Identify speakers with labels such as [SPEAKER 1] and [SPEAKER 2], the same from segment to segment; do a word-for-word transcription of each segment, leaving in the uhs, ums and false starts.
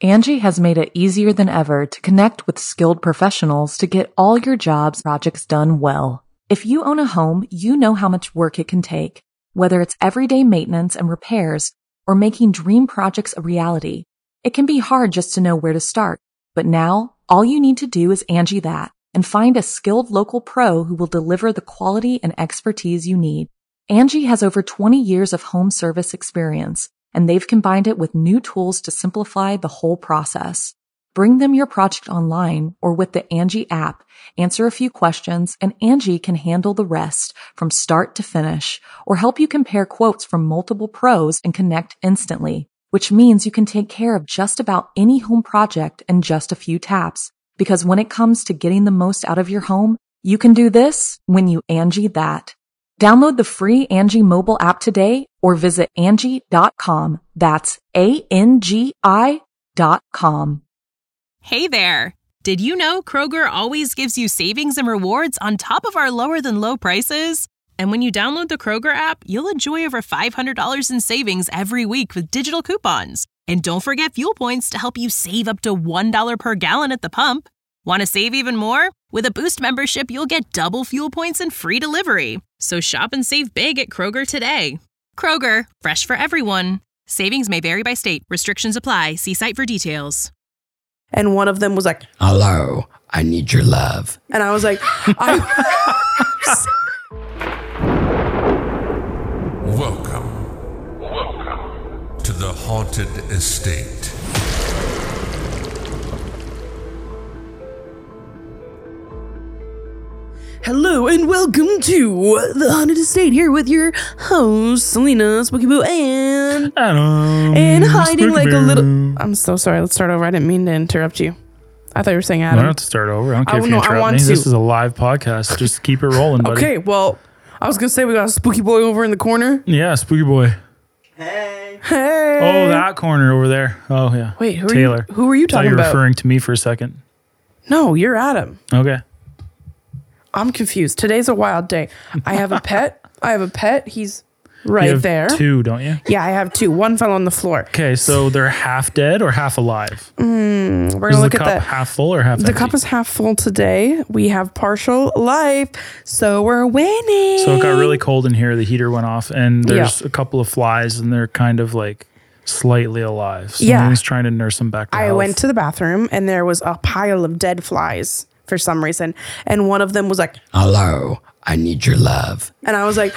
[SPEAKER 1] Angie has made it easier than ever to connect with skilled professionals to get all your jobs projects done well. If you own a home, you know how much work it can take, whether it's everyday maintenance and repairs or making dream projects a reality. It can be hard just to know where to start, but now all you need to do is Angie that and find a skilled local pro who will deliver the quality and expertise you need. Angie has over twenty years of home service experience, and they've combined it with new tools to simplify the whole process. Bring them your project online or with the Angie app, answer a few questions, and Angie can handle the rest from start to finish or help you compare quotes from multiple pros and connect instantly, which means you can take care of just about any home project in just a few taps. Because when it comes to getting the most out of your home, you can do this when you Angie that. Download the free Angie mobile app today or visit Angie dot com. That's A N G I dot com.
[SPEAKER 2] Hey there! Did you know Kroger always gives you savings and rewards on top of our lower-than-low prices? And when you download the Kroger app, you'll enjoy over five hundred dollars in savings every week with digital coupons. And don't forget fuel points to help you save up to one dollar per gallon at the pump. Want to save even more? With a Boost membership, you'll get double fuel points and free delivery. So shop and save big at Kroger today. Kroger, fresh for everyone. Savings may vary by state. Restrictions apply. See site for details.
[SPEAKER 3] And one of them was like,
[SPEAKER 4] hello, I need your love.
[SPEAKER 3] And I was like, I...
[SPEAKER 5] Welcome. Welcome to the Haunted Estate.
[SPEAKER 3] Hello and welcome to the Haunted Estate, here with your host, Selena, Spooky Boo, and
[SPEAKER 6] Adam.
[SPEAKER 3] And hiding
[SPEAKER 6] Spooky
[SPEAKER 3] like
[SPEAKER 6] Boo.
[SPEAKER 3] a little... I'm so sorry, let's start over. I didn't mean to interrupt you. I thought you were saying Adam.
[SPEAKER 6] I don't have to start over. I don't care
[SPEAKER 3] I,
[SPEAKER 6] if you
[SPEAKER 3] no,
[SPEAKER 6] interrupt
[SPEAKER 3] I want
[SPEAKER 6] me.
[SPEAKER 3] to.
[SPEAKER 6] This is a live podcast. Just keep it rolling, buddy.
[SPEAKER 3] Okay, well, I was going to say we got a spooky boy over in the corner.
[SPEAKER 6] Yeah, Spooky Boy.
[SPEAKER 3] Hey. Hey.
[SPEAKER 6] Oh, that corner over there. Oh, yeah.
[SPEAKER 3] Wait, who
[SPEAKER 6] Taylor.
[SPEAKER 3] are you, who are you
[SPEAKER 6] I thought
[SPEAKER 3] talking
[SPEAKER 6] you were
[SPEAKER 3] about?
[SPEAKER 6] referring to me for a second.
[SPEAKER 3] No, you're Adam.
[SPEAKER 6] Okay.
[SPEAKER 3] I'm confused. Today's a wild day. I have a pet. I have a pet. He's right
[SPEAKER 6] you have
[SPEAKER 3] there.
[SPEAKER 6] two, don't you?
[SPEAKER 3] Yeah, I have two. One fell on the floor.
[SPEAKER 6] Okay, so they're half dead or half alive?
[SPEAKER 3] Mm, we're
[SPEAKER 6] is
[SPEAKER 3] gonna
[SPEAKER 6] the
[SPEAKER 3] look
[SPEAKER 6] cup
[SPEAKER 3] at that.
[SPEAKER 6] half full or half
[SPEAKER 3] The
[SPEAKER 6] empty?
[SPEAKER 3] cup is half full today. We have partial life, so we're winning.
[SPEAKER 6] So it got really cold in here. The heater went off, and there's
[SPEAKER 3] Yeah.
[SPEAKER 6] a couple of flies, and they're kind of like slightly alive.
[SPEAKER 3] Yeah.
[SPEAKER 6] Someone's trying to nurse them back to
[SPEAKER 3] I
[SPEAKER 6] health.
[SPEAKER 3] went to the bathroom, and there was a pile of dead flies for some reason, and one of them was like,
[SPEAKER 4] hello, I need your love.
[SPEAKER 3] and I was like,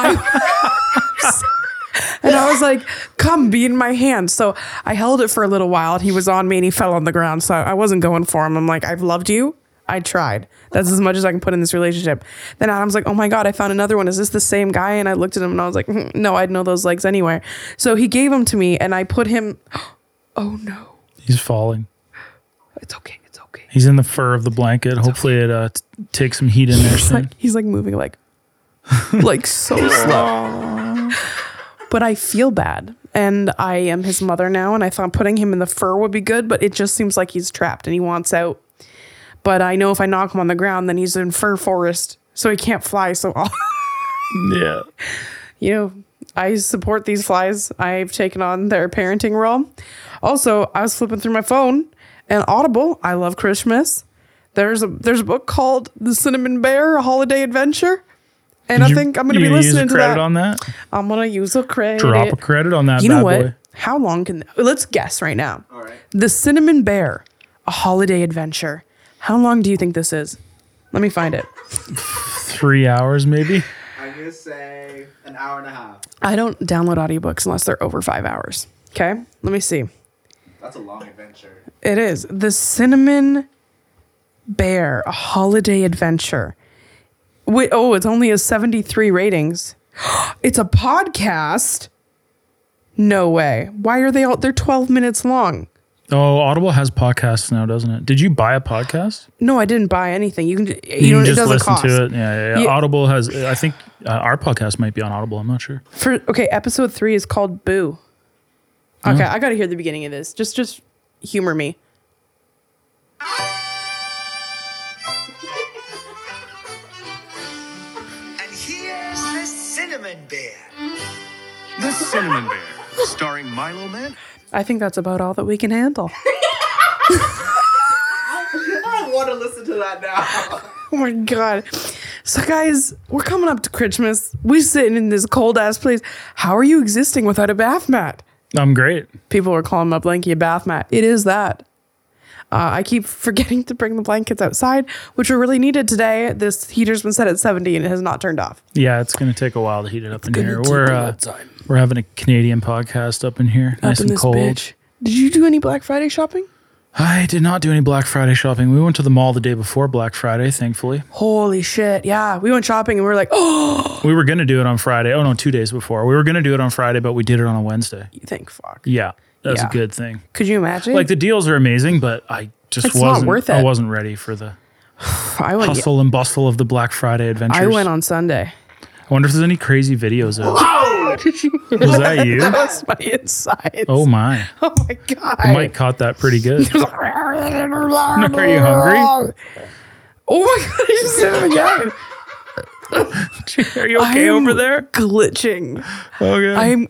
[SPEAKER 3] I, and I was like, come be in my hand. So I held it for a little while, and he was on me, and he fell on the ground. So I wasn't going for him. I'm like, I've loved you. I tried. That's as much as I can put in this relationship. Then Adam's like, oh my God, I found another one. Is this the same guy? And I looked at him, and I was like, mm, no, I'd know those legs anywhere. So he gave them to me, and I put him. Oh no,
[SPEAKER 6] He's falling.
[SPEAKER 3] it's okay. It's okay.
[SPEAKER 6] He's in the fur of the blanket. Hopefully it uh, t- takes some heat in there
[SPEAKER 3] He's
[SPEAKER 6] soon.
[SPEAKER 3] like, he's like moving like, like so slow. But I feel bad, and I am his mother now, and I thought putting him in the fur would be good, but it just seems like he's trapped and he wants out. But I know if I knock him on the ground, then he's in fur forest, so he can't fly. So, I'll
[SPEAKER 6] Yeah.
[SPEAKER 3] you know, I support these flies. I've taken on their parenting role. Also, I was flipping through my phone, and Audible, I love Christmas. There's a there's a book called The Cinnamon Bear: A Holiday Adventure. And
[SPEAKER 6] Did
[SPEAKER 3] I
[SPEAKER 6] you-
[SPEAKER 3] think I'm going to
[SPEAKER 6] you
[SPEAKER 3] be
[SPEAKER 6] gonna use a
[SPEAKER 3] listening to
[SPEAKER 6] credit
[SPEAKER 3] that.
[SPEAKER 6] on that?
[SPEAKER 3] I'm going to use a credit.
[SPEAKER 6] Drop a credit on that
[SPEAKER 3] You
[SPEAKER 6] bad
[SPEAKER 3] know what?
[SPEAKER 6] boy.
[SPEAKER 3] How long can... Let's guess right now.
[SPEAKER 7] All right.
[SPEAKER 3] The Cinnamon Bear: A Holiday Adventure. How long do you think this is? Let me find it.
[SPEAKER 6] Three hours maybe?
[SPEAKER 7] I'm going to say an hour and a half.
[SPEAKER 3] I don't download audiobooks unless they're over five hours. Okay? Let me see.
[SPEAKER 7] That's a long adventure.
[SPEAKER 3] It is. The Cinnamon Bear: A Holiday Adventure. Wait, oh, it's only a seventy-three ratings. It's a podcast? No way. Why are they all... They're twelve minutes long.
[SPEAKER 6] Oh, Audible has podcasts now, doesn't it? Did you buy a podcast?
[SPEAKER 3] No, I didn't buy anything. You can... You,
[SPEAKER 6] You
[SPEAKER 3] know,
[SPEAKER 6] can
[SPEAKER 3] it
[SPEAKER 6] just
[SPEAKER 3] doesn't
[SPEAKER 6] listen
[SPEAKER 3] cost.
[SPEAKER 6] to it. Yeah, yeah, yeah.
[SPEAKER 3] You-
[SPEAKER 6] Audible has, I think uh, our podcast might be on Audible. I'm not sure.
[SPEAKER 3] For okay, episode three is called Boo. Okay, I got to hear the beginning of this. Just, just humor me.
[SPEAKER 8] And here's the Cinnamon Bear.
[SPEAKER 9] The Cinnamon Bear, starring Milo Man.
[SPEAKER 3] I think that's about all that we can handle.
[SPEAKER 7] I want to listen to that now.
[SPEAKER 3] Oh my God. So guys, we're coming up to Christmas. We're sitting in this cold ass place. How are you existing without a bath mat?
[SPEAKER 6] I'm great.
[SPEAKER 3] People are calling my blankie a bath mat. It is that. Uh, I keep forgetting to bring the blankets outside, which are really needed today. This heater's been set at seventy and it has not turned off.
[SPEAKER 6] Yeah, it's going to take a while to heat it up in here.
[SPEAKER 3] take
[SPEAKER 6] We're
[SPEAKER 3] a
[SPEAKER 6] uh,
[SPEAKER 3] long time.
[SPEAKER 6] we're having a Canadian podcast up in here, nice
[SPEAKER 3] Up in
[SPEAKER 6] and
[SPEAKER 3] this
[SPEAKER 6] cold.
[SPEAKER 3] bitch. Did you do any Black Friday shopping?
[SPEAKER 6] I did not do any Black Friday shopping. We went to the mall the day before Black Friday, thankfully.
[SPEAKER 3] Holy shit. Yeah. We went shopping and we were like, oh,
[SPEAKER 6] We were going to do it on Friday. Oh, no, two days before. We were going to do it on Friday, but we did it on a Wednesday.
[SPEAKER 3] you think, fuck.
[SPEAKER 6] Yeah, that's
[SPEAKER 3] Yeah.
[SPEAKER 6] a good thing.
[SPEAKER 3] Could you imagine?
[SPEAKER 6] Like, the deals are amazing, but I just
[SPEAKER 3] It's not
[SPEAKER 6] wasn't
[SPEAKER 3] worth
[SPEAKER 6] I
[SPEAKER 3] it.
[SPEAKER 6] wasn't ready for the
[SPEAKER 3] I went,
[SPEAKER 6] hustle and bustle of the Black Friday adventures.
[SPEAKER 3] I went on Sunday.
[SPEAKER 6] I wonder if there's any crazy videos of Was that you?
[SPEAKER 3] That was my insides.
[SPEAKER 6] Oh, my.
[SPEAKER 3] Oh my God.
[SPEAKER 6] Mike caught that pretty good. Are you hungry?
[SPEAKER 3] Oh my God. I just said it again.
[SPEAKER 6] Are you okay
[SPEAKER 3] I'm
[SPEAKER 6] over there?
[SPEAKER 3] Glitching.
[SPEAKER 6] Okay.
[SPEAKER 3] I'm.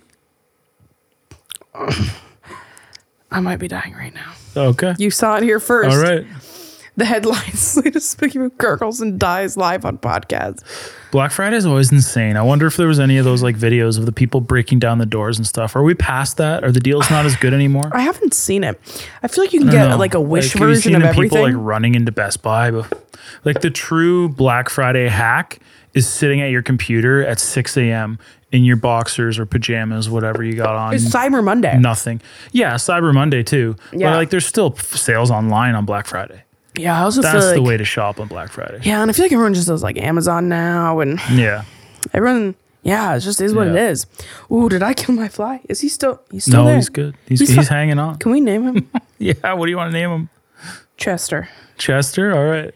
[SPEAKER 3] I might be dying right now.
[SPEAKER 6] okay.
[SPEAKER 3] You saw it here first.
[SPEAKER 6] All right.
[SPEAKER 3] The headlines: Selena Spooky gurgles and dies live on podcast.
[SPEAKER 6] Black Friday is always insane. I wonder if there was any of those like videos of the people breaking down the doors and stuff. Are we past that? Are the deals not as good anymore?
[SPEAKER 3] I haven't seen it. I feel like you can
[SPEAKER 6] I
[SPEAKER 3] get
[SPEAKER 6] don't know.
[SPEAKER 3] like a Wish
[SPEAKER 6] Like, have you
[SPEAKER 3] version
[SPEAKER 6] seen
[SPEAKER 3] of
[SPEAKER 6] the
[SPEAKER 3] everything.
[SPEAKER 6] people like running into Best Buy, but like the true Black Friday hack is sitting at your computer at six a.m. in your boxers or pajamas, whatever you got on.
[SPEAKER 3] It's Cyber Monday.
[SPEAKER 6] Nothing. Yeah, Cyber Monday too.
[SPEAKER 3] Yeah.
[SPEAKER 6] But like there's still f- sales online on Black Friday.
[SPEAKER 3] Yeah, I also
[SPEAKER 6] That's
[SPEAKER 3] feel like
[SPEAKER 6] the way to shop on Black Friday.
[SPEAKER 3] yeah, and I feel like everyone just does like Amazon now, and
[SPEAKER 6] Yeah.
[SPEAKER 3] everyone. Yeah, it just is what it
[SPEAKER 6] Yeah.
[SPEAKER 3] is. Ooh, did I kill my fly? Is he still? He's still
[SPEAKER 6] No,
[SPEAKER 3] there.
[SPEAKER 6] he's good. He's
[SPEAKER 3] He's
[SPEAKER 6] he's,
[SPEAKER 3] fi-
[SPEAKER 6] hanging on.
[SPEAKER 3] Can we name him
[SPEAKER 6] Yeah, what do you want to name him?
[SPEAKER 3] Chester?
[SPEAKER 6] Chester? All right.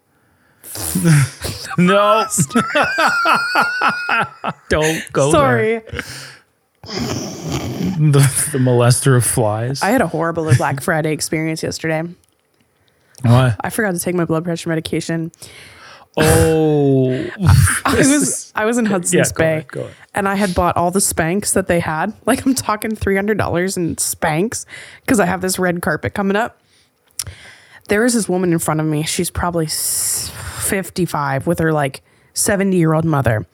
[SPEAKER 6] No. Don't go
[SPEAKER 3] Sorry,
[SPEAKER 6] there. The, the molester of flies.
[SPEAKER 3] I had a horrible Black Friday experience yesterday.
[SPEAKER 6] Why?
[SPEAKER 3] I forgot to take my blood pressure medication.
[SPEAKER 6] Oh.
[SPEAKER 3] I was I was in Hudson's
[SPEAKER 6] Yeah, go
[SPEAKER 3] Bay,
[SPEAKER 6] ahead, go ahead.
[SPEAKER 3] and I had bought all the Spanx that they had. Like I'm talking three hundred dollars in Spanx because I have this red carpet coming up. There is this woman in front of me. She's probably fifty-five with her like seventy year old mother.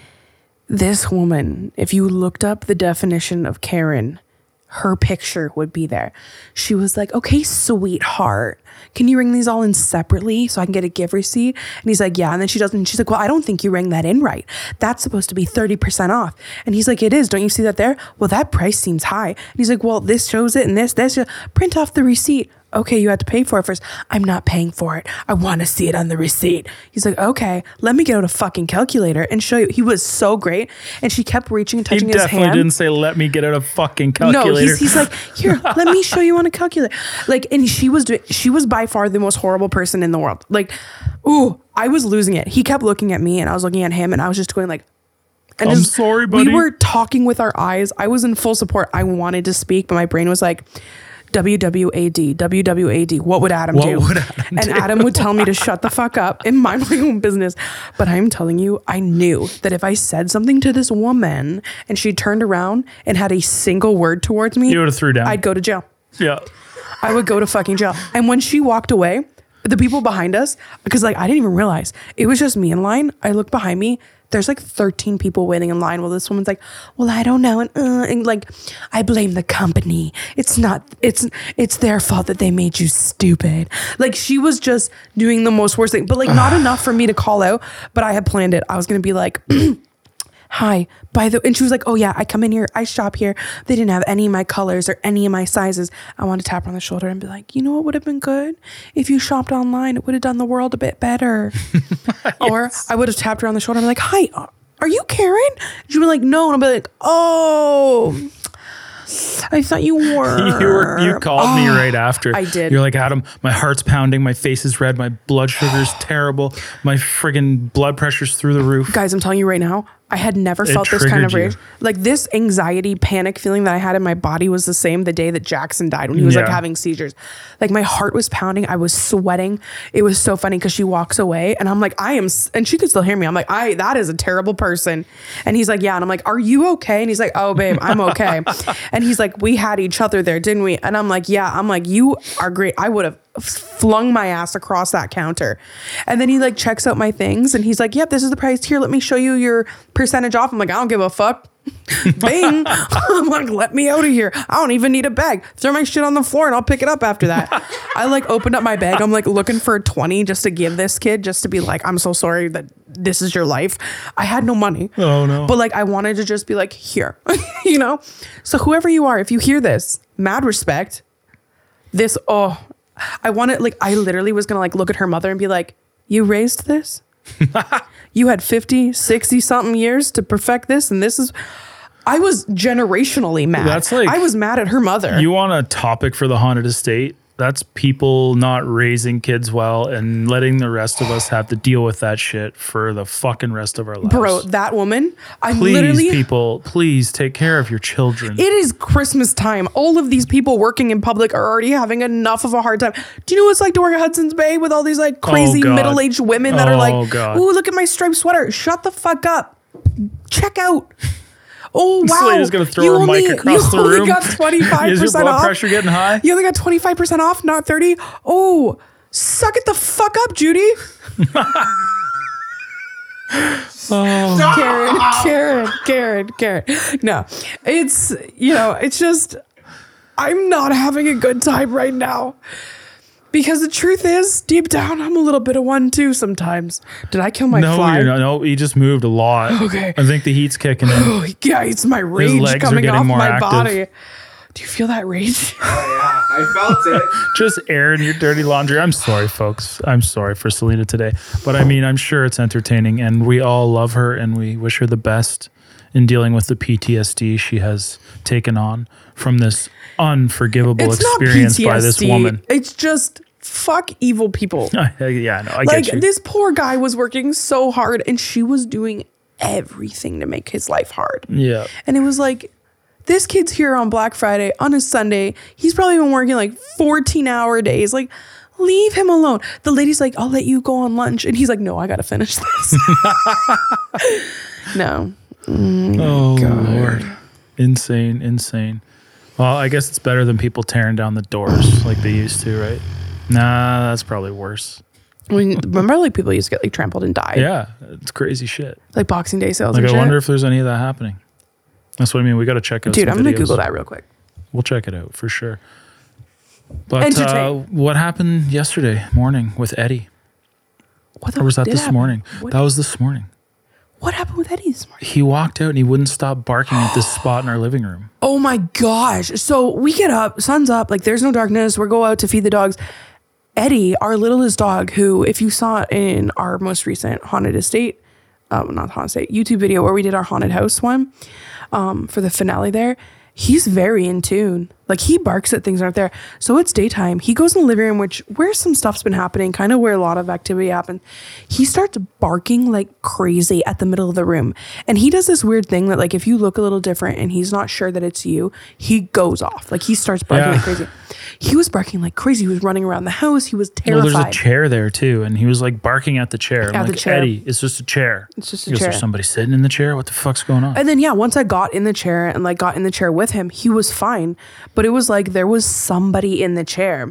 [SPEAKER 3] This woman, if you looked up the definition of Karen, her picture would be there. She was like, okay, sweetheart, can you ring these all in separately so I can get a gift receipt? And he's like, yeah. And then she doesn't. She's like, well, I don't think you rang that in right. That's supposed to be thirty percent off. And he's like, it is. Don't you see that there? Well, that price seems high. And he's like, well, this shows it and this, this, print off the receipt. Okay, you had to pay for it first. I'm not paying for it. I want to see it on the receipt. He's like, okay, let me get out a fucking calculator and show you. He was so great. And she kept reaching and
[SPEAKER 6] He
[SPEAKER 3] touching his
[SPEAKER 6] definitely
[SPEAKER 3] hand.
[SPEAKER 6] didn't say, let me get out a fucking calculator.
[SPEAKER 3] No, he's, he's like, here, let me show you on a calculator. Like, and she was doing, she was by far the most horrible person in the world. Like, ooh, I was losing it. He kept looking at me and I was looking at him and I was just going like, and
[SPEAKER 6] I'm
[SPEAKER 3] just-
[SPEAKER 6] sorry, buddy.
[SPEAKER 3] We were talking with our eyes. I was in full support. I wanted to speak, but my brain was like, W W A D, W W A D. What would Adam
[SPEAKER 6] What
[SPEAKER 3] do?
[SPEAKER 6] would Adam
[SPEAKER 3] and
[SPEAKER 6] do?
[SPEAKER 3] Adam would tell me to shut the fuck up and mind my own business. But I'm telling you, I knew that if I said something to this woman and she turned around and had a single word towards me,
[SPEAKER 6] You would've threw down.
[SPEAKER 3] I'd go to jail.
[SPEAKER 6] Yeah.
[SPEAKER 3] I would go to fucking jail. And when she walked away, the people behind us, because like I didn't even realize it was just me in line. I looked behind me. There's like thirteen people waiting in line while this woman's like, well, I don't know. And, uh, and like, I blame the company. It's not, it's, it's their fault that they made you stupid. Like she was just doing the most worst thing, but like not enough for me to call out, but I had planned it. I was going to be like, hi, by the, and she was like, oh yeah, I come in here, I shop here. They didn't have any of my colors or any of my sizes. I want to tap her on the shoulder and be like, you know what would have been good? If you shopped online, it would have done the world a bit better. Yes. Or I would have tapped her on the shoulder and be like, hi, are you Karen? She'd be like, no. And I'd be like, oh, I thought you were.
[SPEAKER 6] You were, you called me
[SPEAKER 3] Oh,
[SPEAKER 6] right after.
[SPEAKER 3] I did.
[SPEAKER 6] You're like, Adam, my heart's pounding, my face is red, my blood sugar's terrible, my friggin' blood pressure's through the roof.
[SPEAKER 3] Guys, I'm telling you right now, I had never
[SPEAKER 6] It
[SPEAKER 3] felt this kind of
[SPEAKER 6] triggered
[SPEAKER 3] rage.
[SPEAKER 6] you.
[SPEAKER 3] Like this anxiety, panic feeling that I had in my body was the same the day that Jackson died when he was like
[SPEAKER 6] Yeah.
[SPEAKER 3] having seizures. Like my heart was pounding. I was sweating. It was so funny because she walks away and I'm like, I am, s- and she could still hear me. I'm like, I, that is a terrible person. And he's like, yeah. And I'm like, are you okay? And he's like, oh babe, I'm okay. And he's like, we had each other there, didn't we? And I'm like, yeah. I'm like, you are great. I would have flung my ass across that counter. And then he like checks out my things and he's like, yep, this is the price. Here, let me show you your percentage off. I'm like, I don't give a fuck. Bing. I'm like, let me out of here. I don't even need a bag. Throw my shit on the floor and I'll pick it up after that. I like opened up my bag. I'm like looking for a twenty just to give this kid, just to be like, I'm so sorry that this is your life. I had no money.
[SPEAKER 6] Oh, no.
[SPEAKER 3] But like, I wanted to just be like, here, you know? So whoever you are, if you hear this, mad respect. This, oh, I wanted, like, I literally was going to like look at her mother and be like, you raised this? You had fifty, sixty something years to perfect this. And this is, I was generationally mad.
[SPEAKER 6] That's like-
[SPEAKER 3] I was mad at her mother.
[SPEAKER 6] You want a topic for the haunted estate? That's people not raising kids well and letting the rest of us have to deal with that shit for the fucking rest of our lives.
[SPEAKER 3] Bro, that woman, I
[SPEAKER 6] please,
[SPEAKER 3] literally,
[SPEAKER 6] people, please take care of your children.
[SPEAKER 3] it is Christmas time. All of these people working in public are already having enough of a hard time. Do you know what it's like to work at Hudson's Bay with all these like crazy
[SPEAKER 6] God.
[SPEAKER 3] middle-aged women that are
[SPEAKER 6] Oh,
[SPEAKER 3] like,
[SPEAKER 6] God.
[SPEAKER 3] ooh, look at my striped sweater. Shut the fuck up. Check out. Oh,
[SPEAKER 6] This
[SPEAKER 3] wow.
[SPEAKER 6] lady's gonna throw
[SPEAKER 3] You
[SPEAKER 6] her
[SPEAKER 3] only-
[SPEAKER 6] mic across
[SPEAKER 3] you
[SPEAKER 6] the
[SPEAKER 3] only
[SPEAKER 6] room.
[SPEAKER 3] got twenty-five percent
[SPEAKER 6] Is your blood
[SPEAKER 3] off.
[SPEAKER 6] pressure getting high?
[SPEAKER 3] You only got twenty-five percent off, not thirty. Oh, suck it the fuck up, Judy.
[SPEAKER 6] Oh.
[SPEAKER 3] Karen, Karen, Karen, Karen. No, it's, you know, it's just, I'm not having a good time right now. Because the truth is, deep down, I'm a little bit of one too sometimes. Did I kill my
[SPEAKER 6] No,
[SPEAKER 3] fly?
[SPEAKER 6] you're not. No, he just moved a lot.
[SPEAKER 3] Okay.
[SPEAKER 6] I think the heat's kicking in.
[SPEAKER 3] Oh, yeah, it's my rage
[SPEAKER 6] legs are
[SPEAKER 3] coming
[SPEAKER 6] getting
[SPEAKER 3] off
[SPEAKER 6] more
[SPEAKER 3] my
[SPEAKER 6] active.
[SPEAKER 3] body. Do you feel that rage?
[SPEAKER 7] Oh, yeah, I felt it.
[SPEAKER 6] Just airing your dirty laundry. I'm sorry, folks. I'm sorry for Selena today. But I mean, I'm sure it's entertaining and we all love her and we wish her the best in dealing with the P T S D she has taken on from this unforgivable
[SPEAKER 3] It's not
[SPEAKER 6] experience
[SPEAKER 3] P T S D.
[SPEAKER 6] by this woman.
[SPEAKER 3] It's just fuck evil people.
[SPEAKER 6] Yeah, no, I
[SPEAKER 3] Like
[SPEAKER 6] get you.
[SPEAKER 3] this poor guy was working so hard and she was doing everything to make his life hard.
[SPEAKER 6] Yeah.
[SPEAKER 3] And it was like, this kid's here on Black Friday on a Sunday. He's probably been working like fourteen hour days. Like, leave him alone. The lady's like, I'll let you go on lunch. And he's like, no, I got to finish this. No.
[SPEAKER 6] Oh, Lord. Insane, insane. Well, I guess it's better than people tearing down the doors like they used to, right? Nah, that's probably worse.
[SPEAKER 3] I mean, remember like people used to get like trampled and die?
[SPEAKER 6] Yeah, it's crazy shit.
[SPEAKER 3] Like Boxing Day sales
[SPEAKER 6] Like,
[SPEAKER 3] and
[SPEAKER 6] I
[SPEAKER 3] shit.
[SPEAKER 6] wonder if there's any of that happening. That's what I mean. We got to check out
[SPEAKER 3] Dude,
[SPEAKER 6] some
[SPEAKER 3] I'm going to
[SPEAKER 6] videos.
[SPEAKER 3] Google that real quick.
[SPEAKER 6] We'll check it out for sure. But uh,
[SPEAKER 3] Entertain.
[SPEAKER 6] what happened yesterday morning with Eddie?
[SPEAKER 3] What the
[SPEAKER 6] Or was that
[SPEAKER 3] did
[SPEAKER 6] this
[SPEAKER 3] happen?
[SPEAKER 6] morning?
[SPEAKER 3] What,
[SPEAKER 6] That was this morning.
[SPEAKER 3] what happened with Eddie this morning?
[SPEAKER 6] He walked out and he wouldn't stop barking at this spot in our living room.
[SPEAKER 3] Oh my gosh. So we get up, sun's up, like there's no darkness. We go out to feed the dogs. Eddie, our littlest dog, who, if you saw in our most recent haunted estate, um, not haunted estate, YouTube video where we did our haunted house one um, for the finale there, he's very in tune. Like he barks at things aren't there. So it's daytime. He goes in the living room, which where some stuff's been happening, kind of where a lot of activity happened. He starts barking like crazy at the middle of the room. And he does this weird thing that like if you look a little different and he's not sure that it's you, he goes off. Like he starts barking
[SPEAKER 6] Yeah.
[SPEAKER 3] like crazy. He was barking like crazy. He was running around the house. He was
[SPEAKER 6] Well,
[SPEAKER 3] terrified.
[SPEAKER 6] there's a chair there too, and he was like barking at the chair. I'm
[SPEAKER 3] At the
[SPEAKER 6] like,
[SPEAKER 3] chair.
[SPEAKER 6] Eddie, it's just a chair.
[SPEAKER 3] It's just a
[SPEAKER 6] He goes,
[SPEAKER 3] chair.
[SPEAKER 6] There's somebody sitting in the chair. What the fuck's going on?
[SPEAKER 3] And then, yeah, once I got in the chair and like got in the chair with him, he was fine. But it was like there was somebody in the chair.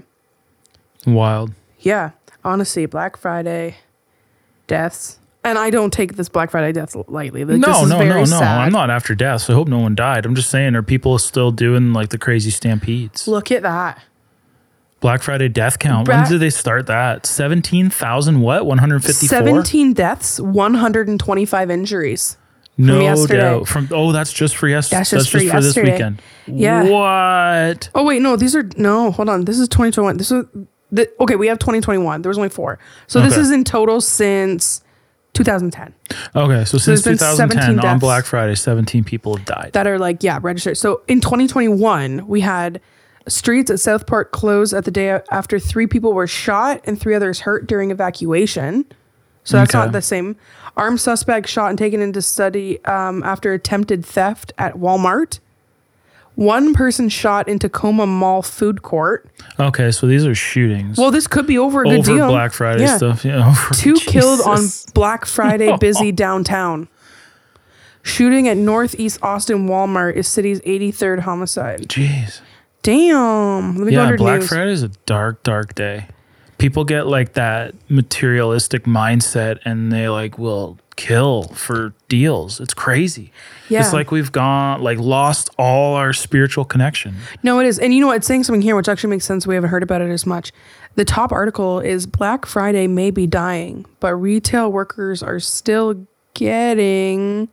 [SPEAKER 6] Wild.
[SPEAKER 3] Yeah. Honestly, Black Friday deaths. And I don't take this Black Friday deaths lightly. Like,
[SPEAKER 6] No,
[SPEAKER 3] this is
[SPEAKER 6] no,
[SPEAKER 3] very
[SPEAKER 6] no, no.
[SPEAKER 3] sad.
[SPEAKER 6] I'm not after death. So I hope no one died. I'm just saying, are people still doing like the crazy stampedes?
[SPEAKER 3] Look at that.
[SPEAKER 6] Black Friday death count.
[SPEAKER 3] Bra-
[SPEAKER 6] when did they start that? seventeen thousand what? one hundred fifty-four?
[SPEAKER 3] seventeen deaths, one hundred twenty-five injuries.
[SPEAKER 6] No
[SPEAKER 3] yesterday.
[SPEAKER 6] doubt. From oh, that's just for yes.
[SPEAKER 3] That's
[SPEAKER 6] That's
[SPEAKER 3] just
[SPEAKER 6] just,
[SPEAKER 3] for
[SPEAKER 6] for, this
[SPEAKER 3] yesterday.
[SPEAKER 6] weekend.
[SPEAKER 3] Yeah.
[SPEAKER 6] What?
[SPEAKER 3] Oh, wait, no, these are, no, hold on. This is twenty twenty-one. This is, the, okay, we have twenty twenty-one. There was only four. So this
[SPEAKER 6] Okay.
[SPEAKER 3] is in total since two thousand ten.
[SPEAKER 6] Okay, so
[SPEAKER 3] there's
[SPEAKER 6] since
[SPEAKER 3] been
[SPEAKER 6] two thousand ten
[SPEAKER 3] seventeen
[SPEAKER 6] on
[SPEAKER 3] deaths.
[SPEAKER 6] Black Friday, seventeen people have died.
[SPEAKER 3] That are like, yeah, registered. So in twenty twenty-one, we had streets at South Park closed at the day after three people were shot and three others hurt during evacuation. So that's
[SPEAKER 6] Okay.
[SPEAKER 3] not the same. Armed suspect shot and taken into custody um, after attempted theft at Walmart. One person shot in Tacoma Mall food court.
[SPEAKER 6] Okay, so these are shootings.
[SPEAKER 3] Well, this could be over a good
[SPEAKER 6] over
[SPEAKER 3] deal.
[SPEAKER 6] Black Friday
[SPEAKER 3] Yeah.
[SPEAKER 6] stuff. Yeah. Over,
[SPEAKER 3] Two killed on
[SPEAKER 6] Jesus.
[SPEAKER 3] Black Friday busy downtown. Shooting at Northeast Austin Walmart is city's eighty-third homicide.
[SPEAKER 6] Jeez.
[SPEAKER 3] Damn. Let me go
[SPEAKER 6] Yeah,
[SPEAKER 3] under
[SPEAKER 6] Black
[SPEAKER 3] news.
[SPEAKER 6] Friday is a dark, dark day. People get like that materialistic mindset and they like will kill for deals. It's crazy.
[SPEAKER 3] Yeah.
[SPEAKER 6] It's like we've gone like lost all our spiritual connection.
[SPEAKER 3] No, it is. And you know what? It's saying something here, which actually makes sense. We haven't heard about it as much. The top article is Black Friday may be dying, but retail workers are still getting,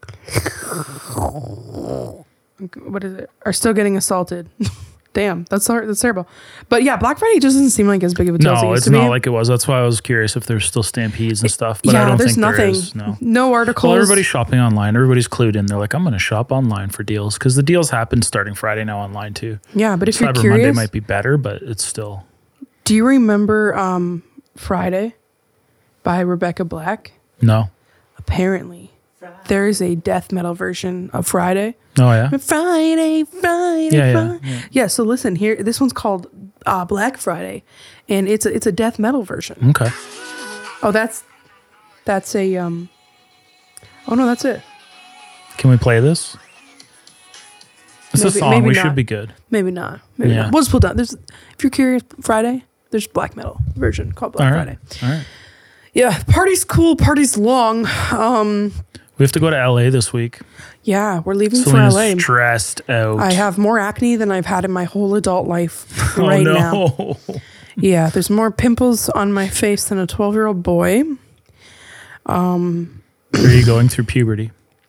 [SPEAKER 3] what is it? Are still getting assaulted. Damn, that's hard, that's terrible. But yeah, Black Friday just doesn't seem like as big of a deal as it
[SPEAKER 6] No,
[SPEAKER 3] used
[SPEAKER 6] it's
[SPEAKER 3] to be.
[SPEAKER 6] not like it was. That's why I was curious if there's still stampedes and stuff. But I
[SPEAKER 3] yeah,
[SPEAKER 6] don't
[SPEAKER 3] there's
[SPEAKER 6] think
[SPEAKER 3] nothing.
[SPEAKER 6] there is. No.
[SPEAKER 3] No articles.
[SPEAKER 6] Well, everybody's shopping online. Everybody's clued in. They're like, I'm going to shop online for deals because the deals happen starting Friday now online too.
[SPEAKER 3] Yeah, but if you're
[SPEAKER 6] Cyber
[SPEAKER 3] curious,
[SPEAKER 6] Monday might be better, but it's still.
[SPEAKER 3] do you remember um, Friday by Rebecca Black?
[SPEAKER 6] No.
[SPEAKER 3] Apparently, there is a death metal version of Friday.
[SPEAKER 6] Oh, yeah.
[SPEAKER 3] Friday, Friday,
[SPEAKER 6] Yeah, yeah,
[SPEAKER 3] Friday. Yeah, yeah. So listen here. This one's called uh, Black Friday, and it's a, it's a death metal version.
[SPEAKER 6] Okay.
[SPEAKER 3] Oh, that's that's a um. Oh no, that's it.
[SPEAKER 6] Can we play this? It's
[SPEAKER 3] Maybe-
[SPEAKER 6] a song.
[SPEAKER 3] maybe
[SPEAKER 6] We
[SPEAKER 3] not.
[SPEAKER 6] should be good.
[SPEAKER 3] Maybe not. Maybe
[SPEAKER 6] Yeah.
[SPEAKER 3] not. We'll just pull down. There's if you're curious, Friday. There's black metal version called Black
[SPEAKER 6] All right.
[SPEAKER 3] Friday.
[SPEAKER 6] All right.
[SPEAKER 3] Yeah, party's cool. Party's long. Um,
[SPEAKER 6] We have to go to L A this week.
[SPEAKER 3] yeah, we're leaving
[SPEAKER 6] Selena's
[SPEAKER 3] for L A.
[SPEAKER 6] stressed out.
[SPEAKER 3] I have more acne than I've had in my whole adult life
[SPEAKER 6] oh,
[SPEAKER 3] right
[SPEAKER 6] no.
[SPEAKER 3] now. Yeah, there's more pimples on my face than a twelve-year-old boy.
[SPEAKER 6] Are you going through puberty?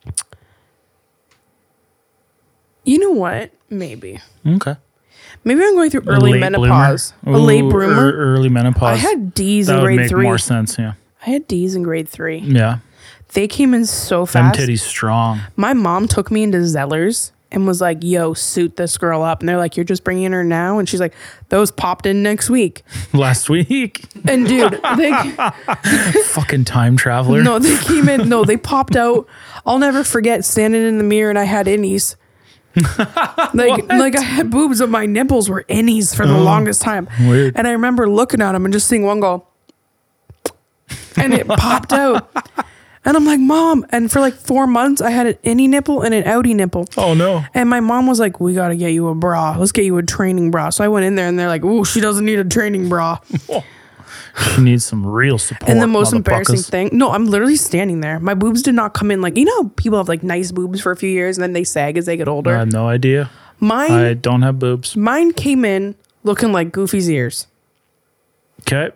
[SPEAKER 3] You know what? Maybe.
[SPEAKER 6] Okay.
[SPEAKER 3] Maybe I'm going through
[SPEAKER 6] A
[SPEAKER 3] early
[SPEAKER 6] late
[SPEAKER 3] menopause.
[SPEAKER 6] bloomer?
[SPEAKER 3] A late
[SPEAKER 6] Ooh,
[SPEAKER 3] bloomer.
[SPEAKER 6] ear- early menopause.
[SPEAKER 3] I had D's
[SPEAKER 6] that
[SPEAKER 3] in
[SPEAKER 6] would
[SPEAKER 3] grade
[SPEAKER 6] make
[SPEAKER 3] three.
[SPEAKER 6] more sense. Yeah.
[SPEAKER 3] I had D's in grade three.
[SPEAKER 6] Yeah.
[SPEAKER 3] They came in so
[SPEAKER 6] Them
[SPEAKER 3] fast.
[SPEAKER 6] titties strong.
[SPEAKER 3] My mom took me into Zellers and was like, yo, suit this girl up. And they're like, you're just bringing her now? And she's like, those popped in next week.
[SPEAKER 6] Last week.
[SPEAKER 3] And dude, they
[SPEAKER 6] Fucking time traveler.
[SPEAKER 3] no, they came in. No, they popped out. I'll never forget standing in the mirror and I had innies. like, like I had boobs, but my nipples were innies for the longest time.
[SPEAKER 6] Weird.
[SPEAKER 3] And I remember looking at them and just seeing one go, and it popped out. And I'm like, Mom. And for like four months, I had an innie nipple and an outie nipple.
[SPEAKER 6] Oh, no.
[SPEAKER 3] And my mom was like, we got to get you a bra. Let's get you a training bra. So I went in there and they're like, ooh, she doesn't need a training bra.
[SPEAKER 6] She needs some real support.
[SPEAKER 3] And the most embarrassing
[SPEAKER 6] motherfuckers.
[SPEAKER 3] thing, no, I'm literally standing there. My boobs did not come in like, you know, how people have like nice boobs for a few years and then they sag as they get
[SPEAKER 6] I
[SPEAKER 3] older.
[SPEAKER 6] have no idea.
[SPEAKER 3] Mine,
[SPEAKER 6] I don't have boobs.
[SPEAKER 3] mine came in looking like Goofy's ears.
[SPEAKER 6] Okay.